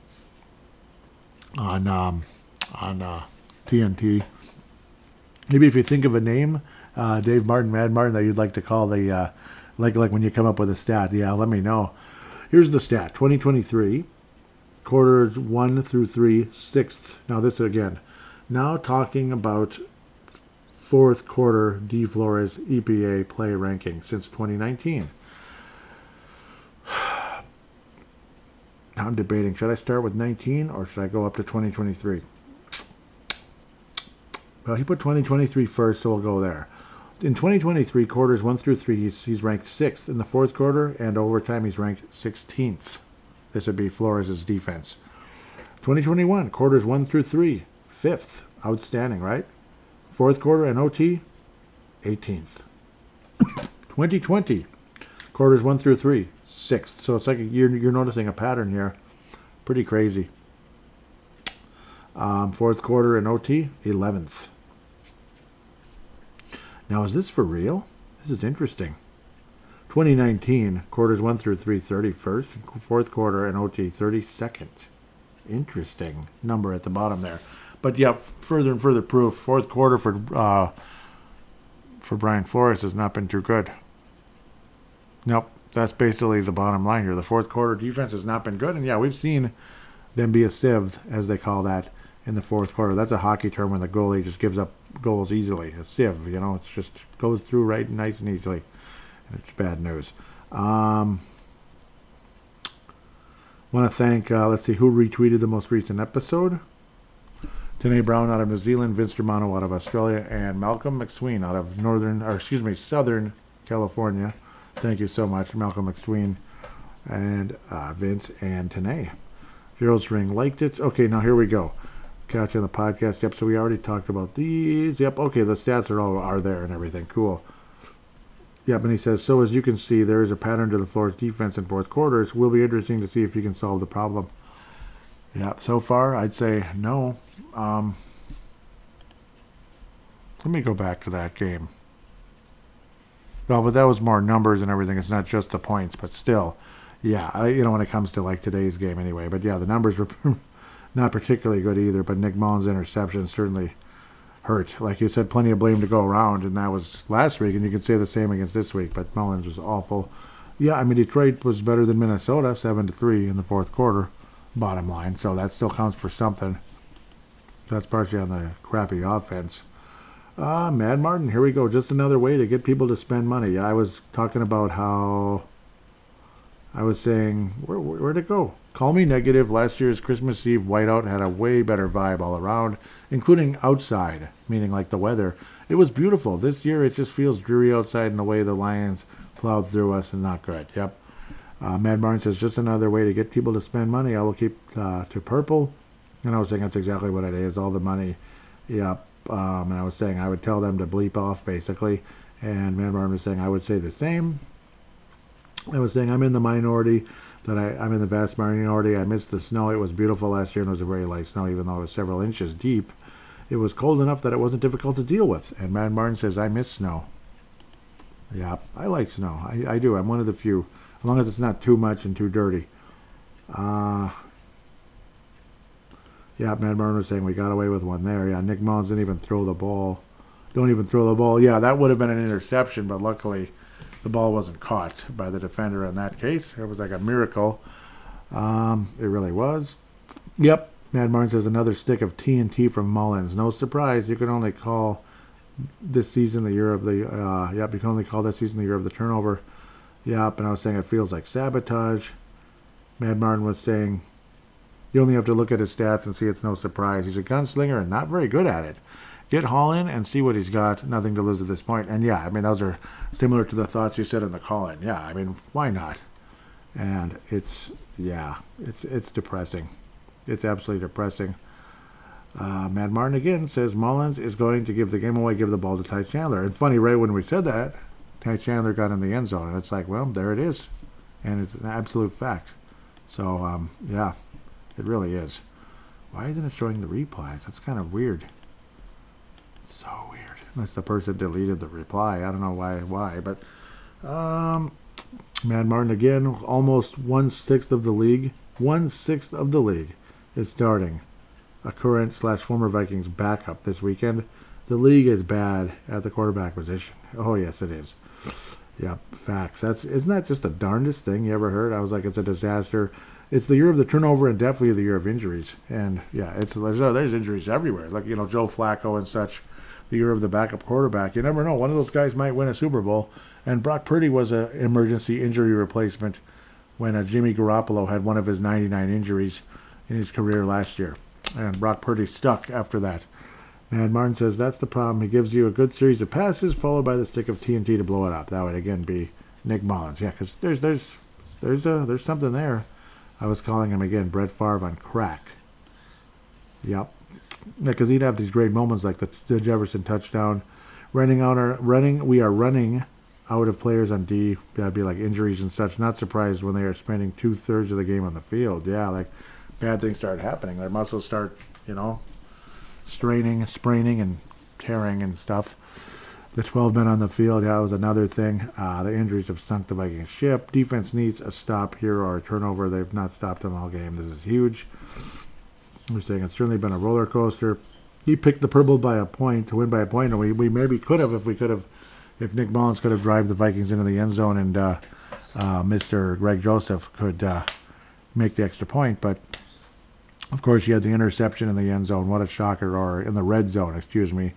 on TNT. Maybe if you think of a name, Dave Martin, Mad Martin, that you'd like to call the, like when you come up with a stat, yeah, let me know. Here's the stat, 2023, quarters 1 through 3, sixth. Now this again, now talking about fourth quarter D Flores EPA play ranking since 2019. Now I'm debating, should I start with 19 or should I go up to 2023? Well, he put 2023 first, so we'll go there. In 2023, quarters 1 through 3, he's ranked 6th. In the fourth quarter and overtime, he's ranked 16th. This would be Flores' defense. 2021, quarters 1 through 3, 5th. Outstanding, right? Fourth quarter and OT, 18th. 2020, quarters 1 through 3, 6th. So it's like you're noticing a pattern here. Pretty crazy. Fourth quarter and OT, 11th. Now, is this for real? This is interesting. 2019, quarters 1 through 3, 31st. Fourth quarter and OT, 32nd. Interesting number at the bottom there. But yeah, further and further proof. Fourth quarter for Brian Flores has not been too good. Nope, that's basically the bottom line here. The fourth quarter defense has not been good. And yeah, we've seen them be a sieve, as they call that, in the fourth quarter. That's a hockey term when the goalie just gives up goals easily. A sieve, it's just goes through right nice and easily. And it's bad news. Want to thank, let's see, who retweeted the most recent episode. Tanae Brown out of New Zealand, Vince Germano out of Australia, and Malcolm McSween out of Southern California. Thank you so much, Malcolm McSween and Vince and Tanae. Gerald's Ring liked it. Okay, now here we go. Catch on the podcast. Yep, so we already talked about these. Yep, okay, the stats are there and everything. Cool. Yep, and he says, so as you can see, there is a pattern to the Flores defense in fourth quarters. It will be interesting to see if you can solve the problem. Yep, so far, I'd say no. Let me go back to that game. Well, but that was more numbers and everything. It's not just the points, but still. Yeah, when it comes to like today's game anyway. But yeah, the numbers were not particularly good either. But Nick Mullins' interception certainly hurt. Like you said, plenty of blame to go around, and that was last week, and you can say the same against this week. But Mullins was awful. Yeah, I mean, Detroit was better than Minnesota, 7-3 in the fourth quarter, bottom line. So that still counts for something. That's partially on the crappy offense. Mad Martin, here we go. Just another way to get people to spend money. I was talking about how I was saying, where'd it go? Call me negative. Last year's Christmas Eve whiteout had a way better vibe all around, including outside, meaning like the weather. It was beautiful. This year it just feels dreary outside in the way the Lions plowed through us and not good. Yep. Mad Martin says, just another way to get people to spend money. I will keep to purple. And I was saying that's exactly what it is, all the money. Yep. And I was saying I would tell them to bleep off, basically. And Mad Martin was saying I would say the same. I was saying I'm in the minority, that I'm in the vast minority. I missed the snow. It was beautiful last year, and it was a very light snow, even though it was several inches deep. It was cold enough that it wasn't difficult to deal with. And Mad Martin says, I miss snow. Yeah, I like snow. I do. I'm one of the few, as long as it's not too much and too dirty. Yeah, Mad Martin was saying we got away with one there. Yeah, Nick Mullins didn't even throw the ball. Don't even throw the ball. Yeah, that would have been an interception, but luckily the ball wasn't caught by the defender in that case. It was like a miracle. It really was. Yep, Mad Martin says another stick of TNT from Mullins. No surprise, you can only call this season the year of the, you can only call this season the year of the turnover. Yep, and I was saying it feels like sabotage. Mad Martin was saying, you only have to look at his stats and see it's no surprise. He's a gunslinger and not very good at it. Get Hall in and see what he's got. Nothing to lose at this point. And yeah, I mean, those are similar to the thoughts you said in the call-in. Yeah, I mean, why not? And it's depressing. It's absolutely depressing. Mad Martin again says Mullins is going to give the game away, give the ball to Ty Chandler. And funny, right when we said that, Ty Chandler got in the end zone. And it's like, well, there it is. And it's an absolute fact. So, yeah. It really is. Why isn't it showing the replies? That's kind of weird. So weird. Unless the person deleted the reply. I don't know why. But Mad Martin again, almost 1/6 of the league. 1/6 of the league is starting a current/former Vikings backup this weekend. The league is bad at the quarterback position. Oh yes, it is. Yep, facts. Isn't that just the darndest thing you ever heard? I was like, it's a disaster. It's the year of the turnover and definitely the year of injuries. And yeah, there's injuries everywhere. Like, Joe Flacco and such, the year of the backup quarterback. You never know. One of those guys might win a Super Bowl. And Brock Purdy was an emergency injury replacement when Jimmy Garoppolo had one of his 99 injuries in his career last year. And Brock Purdy stuck after that. Mad Martin says that's the problem. He gives you a good series of passes followed by the stick of TNT to blow it up. That would again be Nick Mullins. Yeah, because there's something there. I was calling him again Brett Favre on crack. Yep. Because he'd have these great moments like the Jefferson touchdown. We are running out of players on D. That'd be like injuries and such. Not surprised when they are spending 2/3 of the game on the field. Yeah, like bad things start happening. Their muscles start, straining, spraining, and tearing and stuff. The 12 men on the field, yeah, that was another thing. The injuries have sunk the Vikings ship. Defense needs a stop here or a turnover. They've not stopped them all game. This is huge. We're saying it's certainly been a roller coaster. He picked the purple by a point to win by a point, and we maybe could have if Nick Mullins could have driven the Vikings into the end zone and Mr. Greg Joseph could make the extra point. But of course, you had the interception in the end zone. What a shocker! Or in the red zone, excuse me.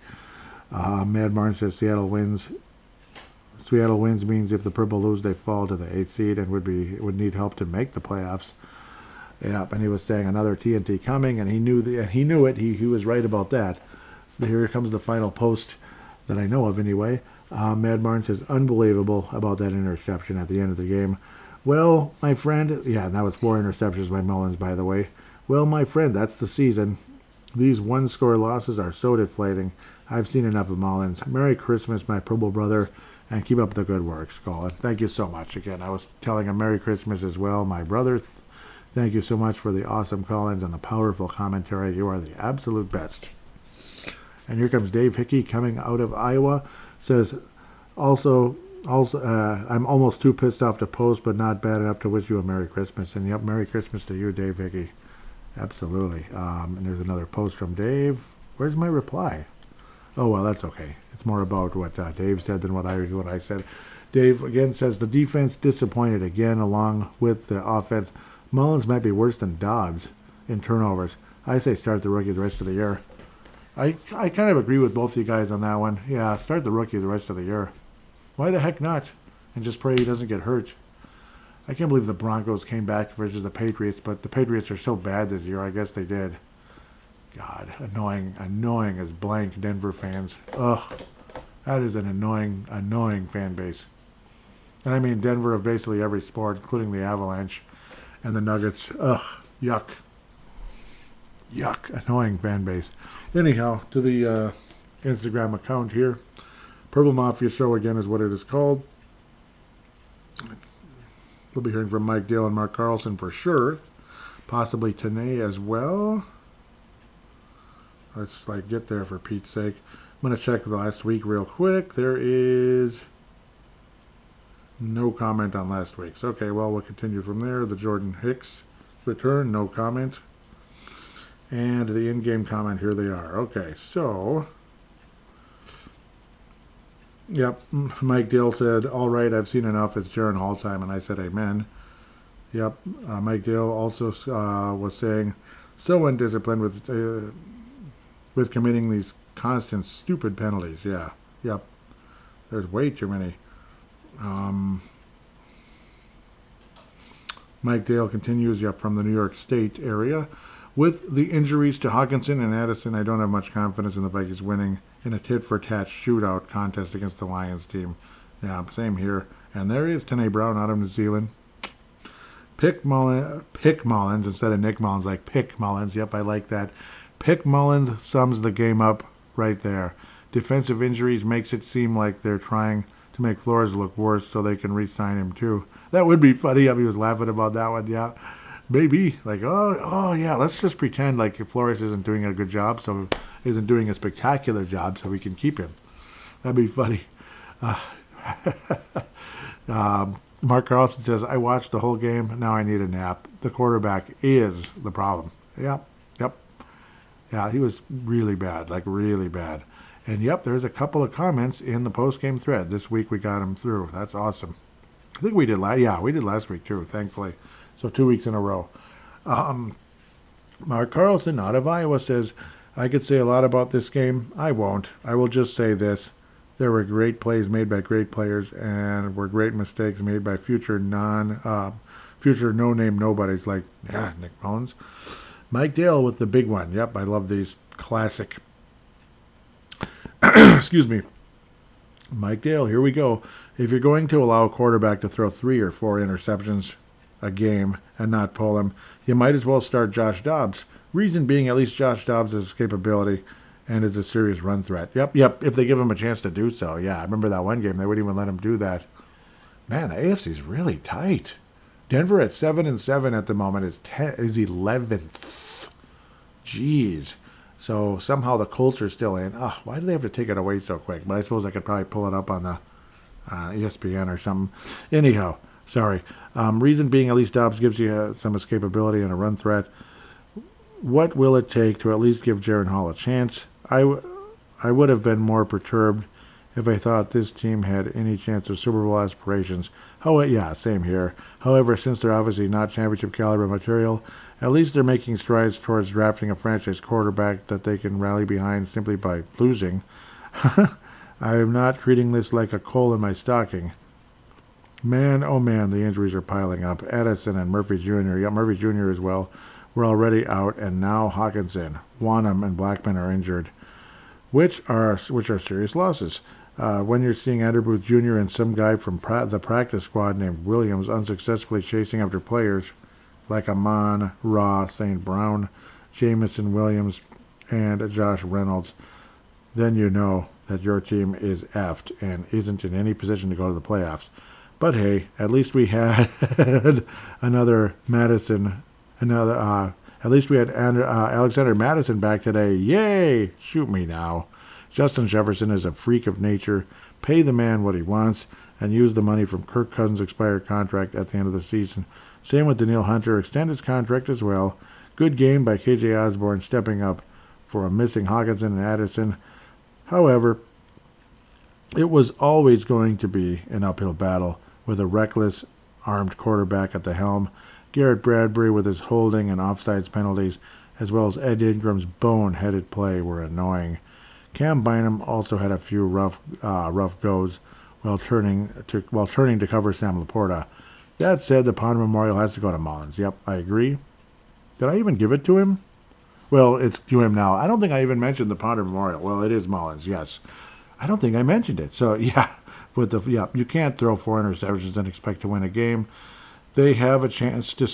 Mad Martin says Seattle wins. Seattle wins means if the Purple lose, they fall to the 8th seed and would need help to make the playoffs. Yep, and he was saying another TNT coming, and he knew it. He was right about that. So here comes the final post that I know of anyway. Mad Martin says unbelievable about that interception at the end of the game. Well, my friend, yeah, and that was 4 interceptions by Mullins, by the way. Well, my friend, that's the season. These one-score losses are so deflating. I've seen enough of Mullins. Merry Christmas, my Purple brother, and keep up the good work, Colin. Thank you so much. Again, I was telling him Merry Christmas as well, my brother. Thank you so much for the awesome call-ins and the powerful commentary. You are the absolute best. And here comes Dave Hickey coming out of Iowa. Says, also, I'm almost too pissed off to post, but not bad enough to wish you a Merry Christmas. And yep, Merry Christmas to you, Dave Hickey. Absolutely. And there's another post from Dave. Where's my reply? Oh, well, that's okay. It's more about what Dave said than what I said. Dave, again, says the defense disappointed again along with the offense. Mullins might be worse than Dobbs in turnovers. I say start the rookie the rest of the year. I kind of agree with both of you guys on that one. Yeah, start the rookie the rest of the year. Why the heck not? And just pray he doesn't get hurt. I can't believe the Broncos came back versus the Patriots, but the Patriots are so bad this year. I guess they did. God, annoying as blank Denver fans. Ugh, that is an annoying fan base. And I mean Denver of basically every sport, including the Avalanche and the Nuggets. Ugh, yuck, annoying fan base. Anyhow, to the Instagram account here, Purple Mafia Show again is what it is called. We'll be hearing from Mike Dale and Mark Carlson for sure, possibly Tanae as well. Let's get there for Pete's sake. I'm going to check the last week real quick. There is no comment on last week's. Okay, well, we'll continue from there. The Jordan Hicks return, no comment. And the in-game comment, here they are. Okay, so, yep, Mike Dale said, all right, I've seen enough. It's Jaron Hall time, and I said amen. Yep, Mike Dale also was saying, so undisciplined with committing these constant stupid penalties. Yeah, yep, there's way too many. Mike Dale continues, yep, from the New York State area. With the injuries to Hawkinson and Addison, I don't have much confidence in the Vikings winning in a tit-for-tat shootout contest against the Lions team. Yeah, same here. And there is Tanae Brown out of New Zealand. Pick Mullins instead of Nick Mullins, Pick Mullins. Yep, I like that. Pick Mullins sums the game up right there. Defensive injuries makes it seem like they're trying to make Flores look worse so they can re-sign him too. That would be funny if he was laughing about that one, yeah. Maybe, oh yeah, let's just pretend like Flores isn't doing a good job, so isn't doing a spectacular job, so we can keep him. That'd be funny. Mark Carlson says, I watched the whole game, now I need a nap. The quarterback is the problem. Yep. Yeah, he was really bad, really bad. And yep, there's a couple of comments in the post-game thread. This week we got him through. That's awesome. I think we did last week too, thankfully. So 2 weeks in a row. Mark Carlson out of Iowa says, I could say a lot about this game. I won't. I will just say this. There were great plays made by great players and were great mistakes made by future no-name nobodies like Nick Mullins. Mike Dale with the big one. Yep, I love these classic. Excuse me. Mike Dale, here we go. If you're going to allow a quarterback to throw 3 or 4 interceptions a game and not pull him, you might as well start Josh Dobbs. Reason being, at least Josh Dobbs has capability and is a serious run threat. Yep, if they give him a chance to do so. Yeah, I remember that one game. They wouldn't even let him do that. Man, the AFC's really tight. Denver at 7-7 at the moment is 11th. Jeez. So somehow the Colts are still in. Oh, why do they have to take it away so quick? But I suppose I could probably pull it up on the ESPN or something. Anyhow, sorry. Reason being, at least Dobbs gives you some escapability and a run threat. What will it take to at least give Jaren Hall a chance? I would have been more perturbed if I thought this team had any chance of Super Bowl aspirations. Yeah, same here. However, since they're obviously not championship caliber material, at least they're making strides towards drafting a franchise quarterback that they can rally behind simply by losing. I am not treating this like a coal in my stocking. Man, oh man, the injuries are piling up. Addison and Murphy Jr., Murphy Jr. as well, were already out, and now Hawkinson, Wanham, and Blackman are injured, which are serious losses. When you're seeing Andrew Booth Jr. and some guy from the practice squad named Williams unsuccessfully chasing after players like Amon, Ra, St. Brown, Jamison Williams, and Josh Reynolds, then you know that your team is effed and isn't in any position to go to the playoffs. But hey, at least we had another Madison, at least we had Alexander Madison back today. Yay! Shoot me now. Justin Jefferson is a freak of nature. Pay the man what he wants and use the money from Kirk Cousins' expired contract at the end of the season. Same with Danielle Hunter. Extend his contract as well. Good game by KJ Osborne stepping up for a missing Hawkinson and Addison. However, it was always going to be an uphill battle with a reckless, armed quarterback at the helm. Garrett Bradbury with his holding and offsides penalties, as well as Ed Ingram's bone-headed play, were annoying. Cam Bynum also had a few rough goes while turning to cover Sam Laporta. That said, the Ponder Memorial has to go to Mullins. Yep, I agree. Did I even give it to him? Well, it's to him now. I don't think I even mentioned the Ponder Memorial. Well, it is Mullins, yes. I don't think I mentioned it. So, yeah, you can't throw 4 interceptions and expect to win a game. They have a chance to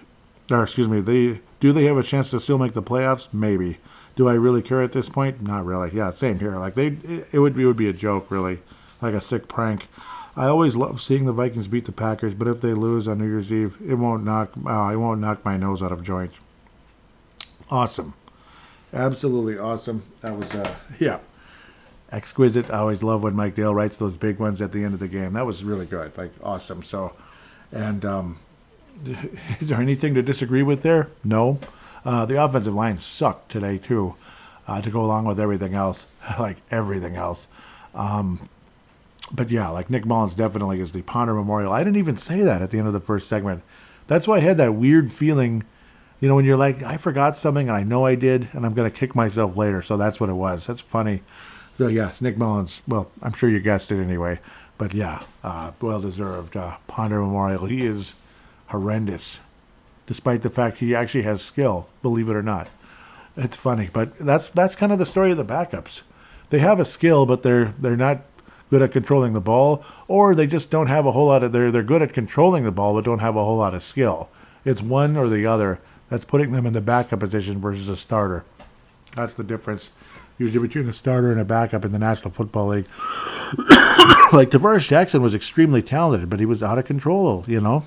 do they have a chance to still make the playoffs? Maybe. Do I really care at this point? Not really. Yeah, same here. Like it would be a joke, really, like a sick prank. I always love seeing the Vikings beat the Packers, but if they lose on New Year's Eve, it won't knock my nose out of joint. Awesome, absolutely awesome. That was exquisite. I always love when Mike Dale writes those big ones at the end of the game. That was really good, like awesome. So, and is there anything to disagree with there? No. The offensive line sucked today too, to go along with everything else, like everything else. But yeah, like Nick Mullins definitely is the Ponder Memorial. I didn't even say that at the end of the first segment. That's why I had that weird feeling, when you're like, I forgot something and I know I did, and I'm going to kick myself later. So that's what it was. That's funny. So yes, Nick Mullins. Well, I'm sure you guessed it anyway. But yeah, well-deserved Ponder Memorial. He is horrendous, despite the fact he actually has skill, believe it or not. It's funny, but that's kind of the story of the backups. They have a skill, but they're not good at controlling the ball, or they just don't have a whole lot of they're good at controlling the ball but don't have a whole lot of skill. It's one or the other that's putting them in the backup position versus a starter. That's the difference usually between a starter and a backup in the National Football League. Like Tavares Jackson was extremely talented, but he was out of control,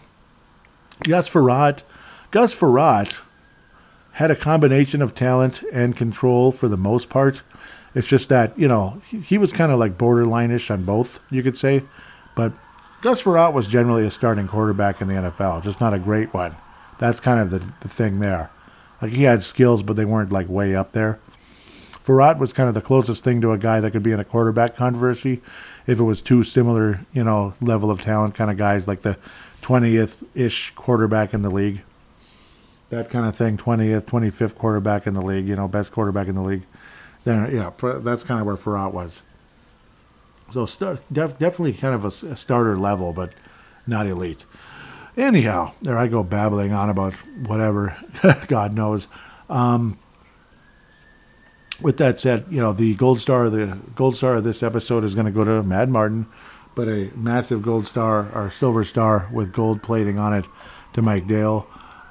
Gus Frerotte had a combination of talent and control for the most part. It's just that, he was kind of like borderline-ish on both, you could say. But Gus Frerotte was generally a starting quarterback in the NFL, just not a great one. That's kind of the thing there. Like, he had skills, but they weren't, like, way up there. Frerotte was kind of the closest thing to a guy that could be in a quarterback controversy if it was two similar, level of talent kind of guys, like the 20th-ish quarterback in the league. That kind of thing, 20th, 25th quarterback in the league, best quarterback in the league. Then, yeah, that's kind of where Frerotte was. So definitely kind of a starter level, but not elite. Anyhow, there I go babbling on about whatever, God knows. With that said, the gold star of this episode is going to go to Mad Martin, but a massive gold star or silver star with gold plating on it to Mike Dale.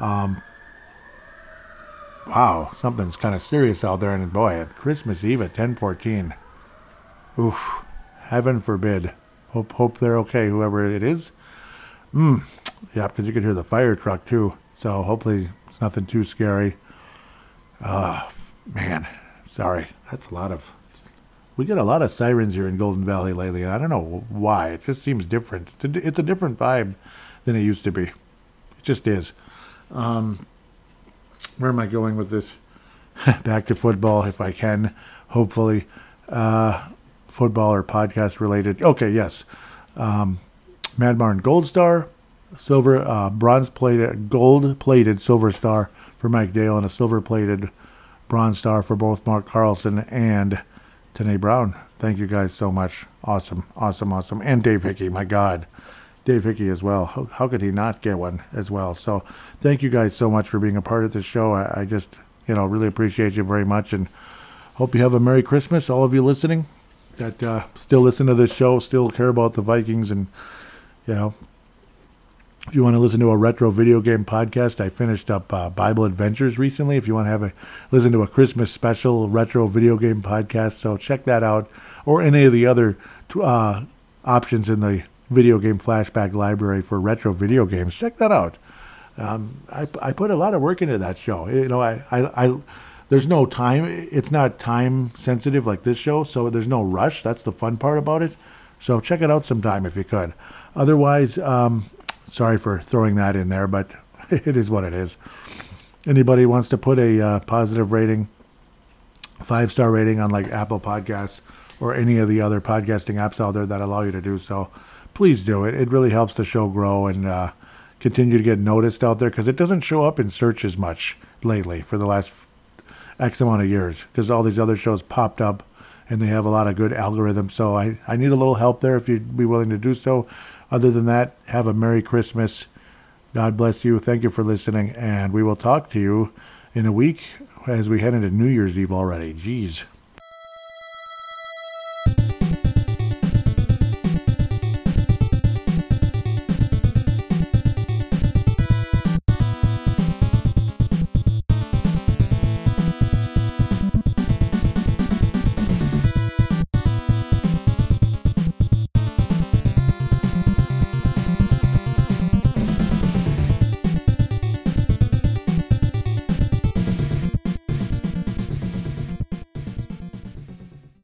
Wow, something's kind of serious out there, and boy, at Christmas Eve at 10:14. Oof, heaven forbid. Hope they're okay, whoever it is. Yeah, because you can hear the fire truck too. So hopefully it's nothing too scary. Man, Sorry, that's a lot of. We get a lot of sirens here in Golden Valley lately. I don't know why. It just seems different. It's a different vibe than it used to be. It just is. Where am I going with this? Back to football, if I can. Hopefully, football or podcast related. Okay, yes. Mad Martin Gold Star, silver, bronze plated, gold plated silver star for Mike Dale, and a silver plated bronze star for both Mark Carlson and Tanae Brown. Thank you guys so much. Awesome. And Dave Hickey, my God. Dave Hickey as well. How could he not get one as well? So thank you guys so much for being a part of this show. I just, really appreciate you very much, and hope you have a Merry Christmas, all of you listening that still listen to this show, still care about the Vikings. And, if you want to listen to a retro video game podcast, I finished up Bible Adventures recently. If you want to listen to a Christmas special retro video game podcast, so check that out, or any of the other options in the video game flashback library for retro video games. Check that out. I put a lot of work into that show. I there's no time. It's not time sensitive like this show, so there's no rush. That's the fun part about it. So check it out sometime if you could. Otherwise, sorry for throwing that in there, but it is what it is. Anybody wants to put a positive rating, 5-star rating on like Apple Podcasts or any of the other podcasting apps out there that allow you to do so, please do it. It really helps the show grow and continue to get noticed out there, because it doesn't show up in searches much lately for the last X amount of years, because all these other shows popped up and they have a lot of good algorithms. So I need a little help there if you'd be willing to do so. Other than that, have a Merry Christmas. God bless you. Thank you for listening, and we will talk to you in a week as we head into New Year's Eve already. Jeez.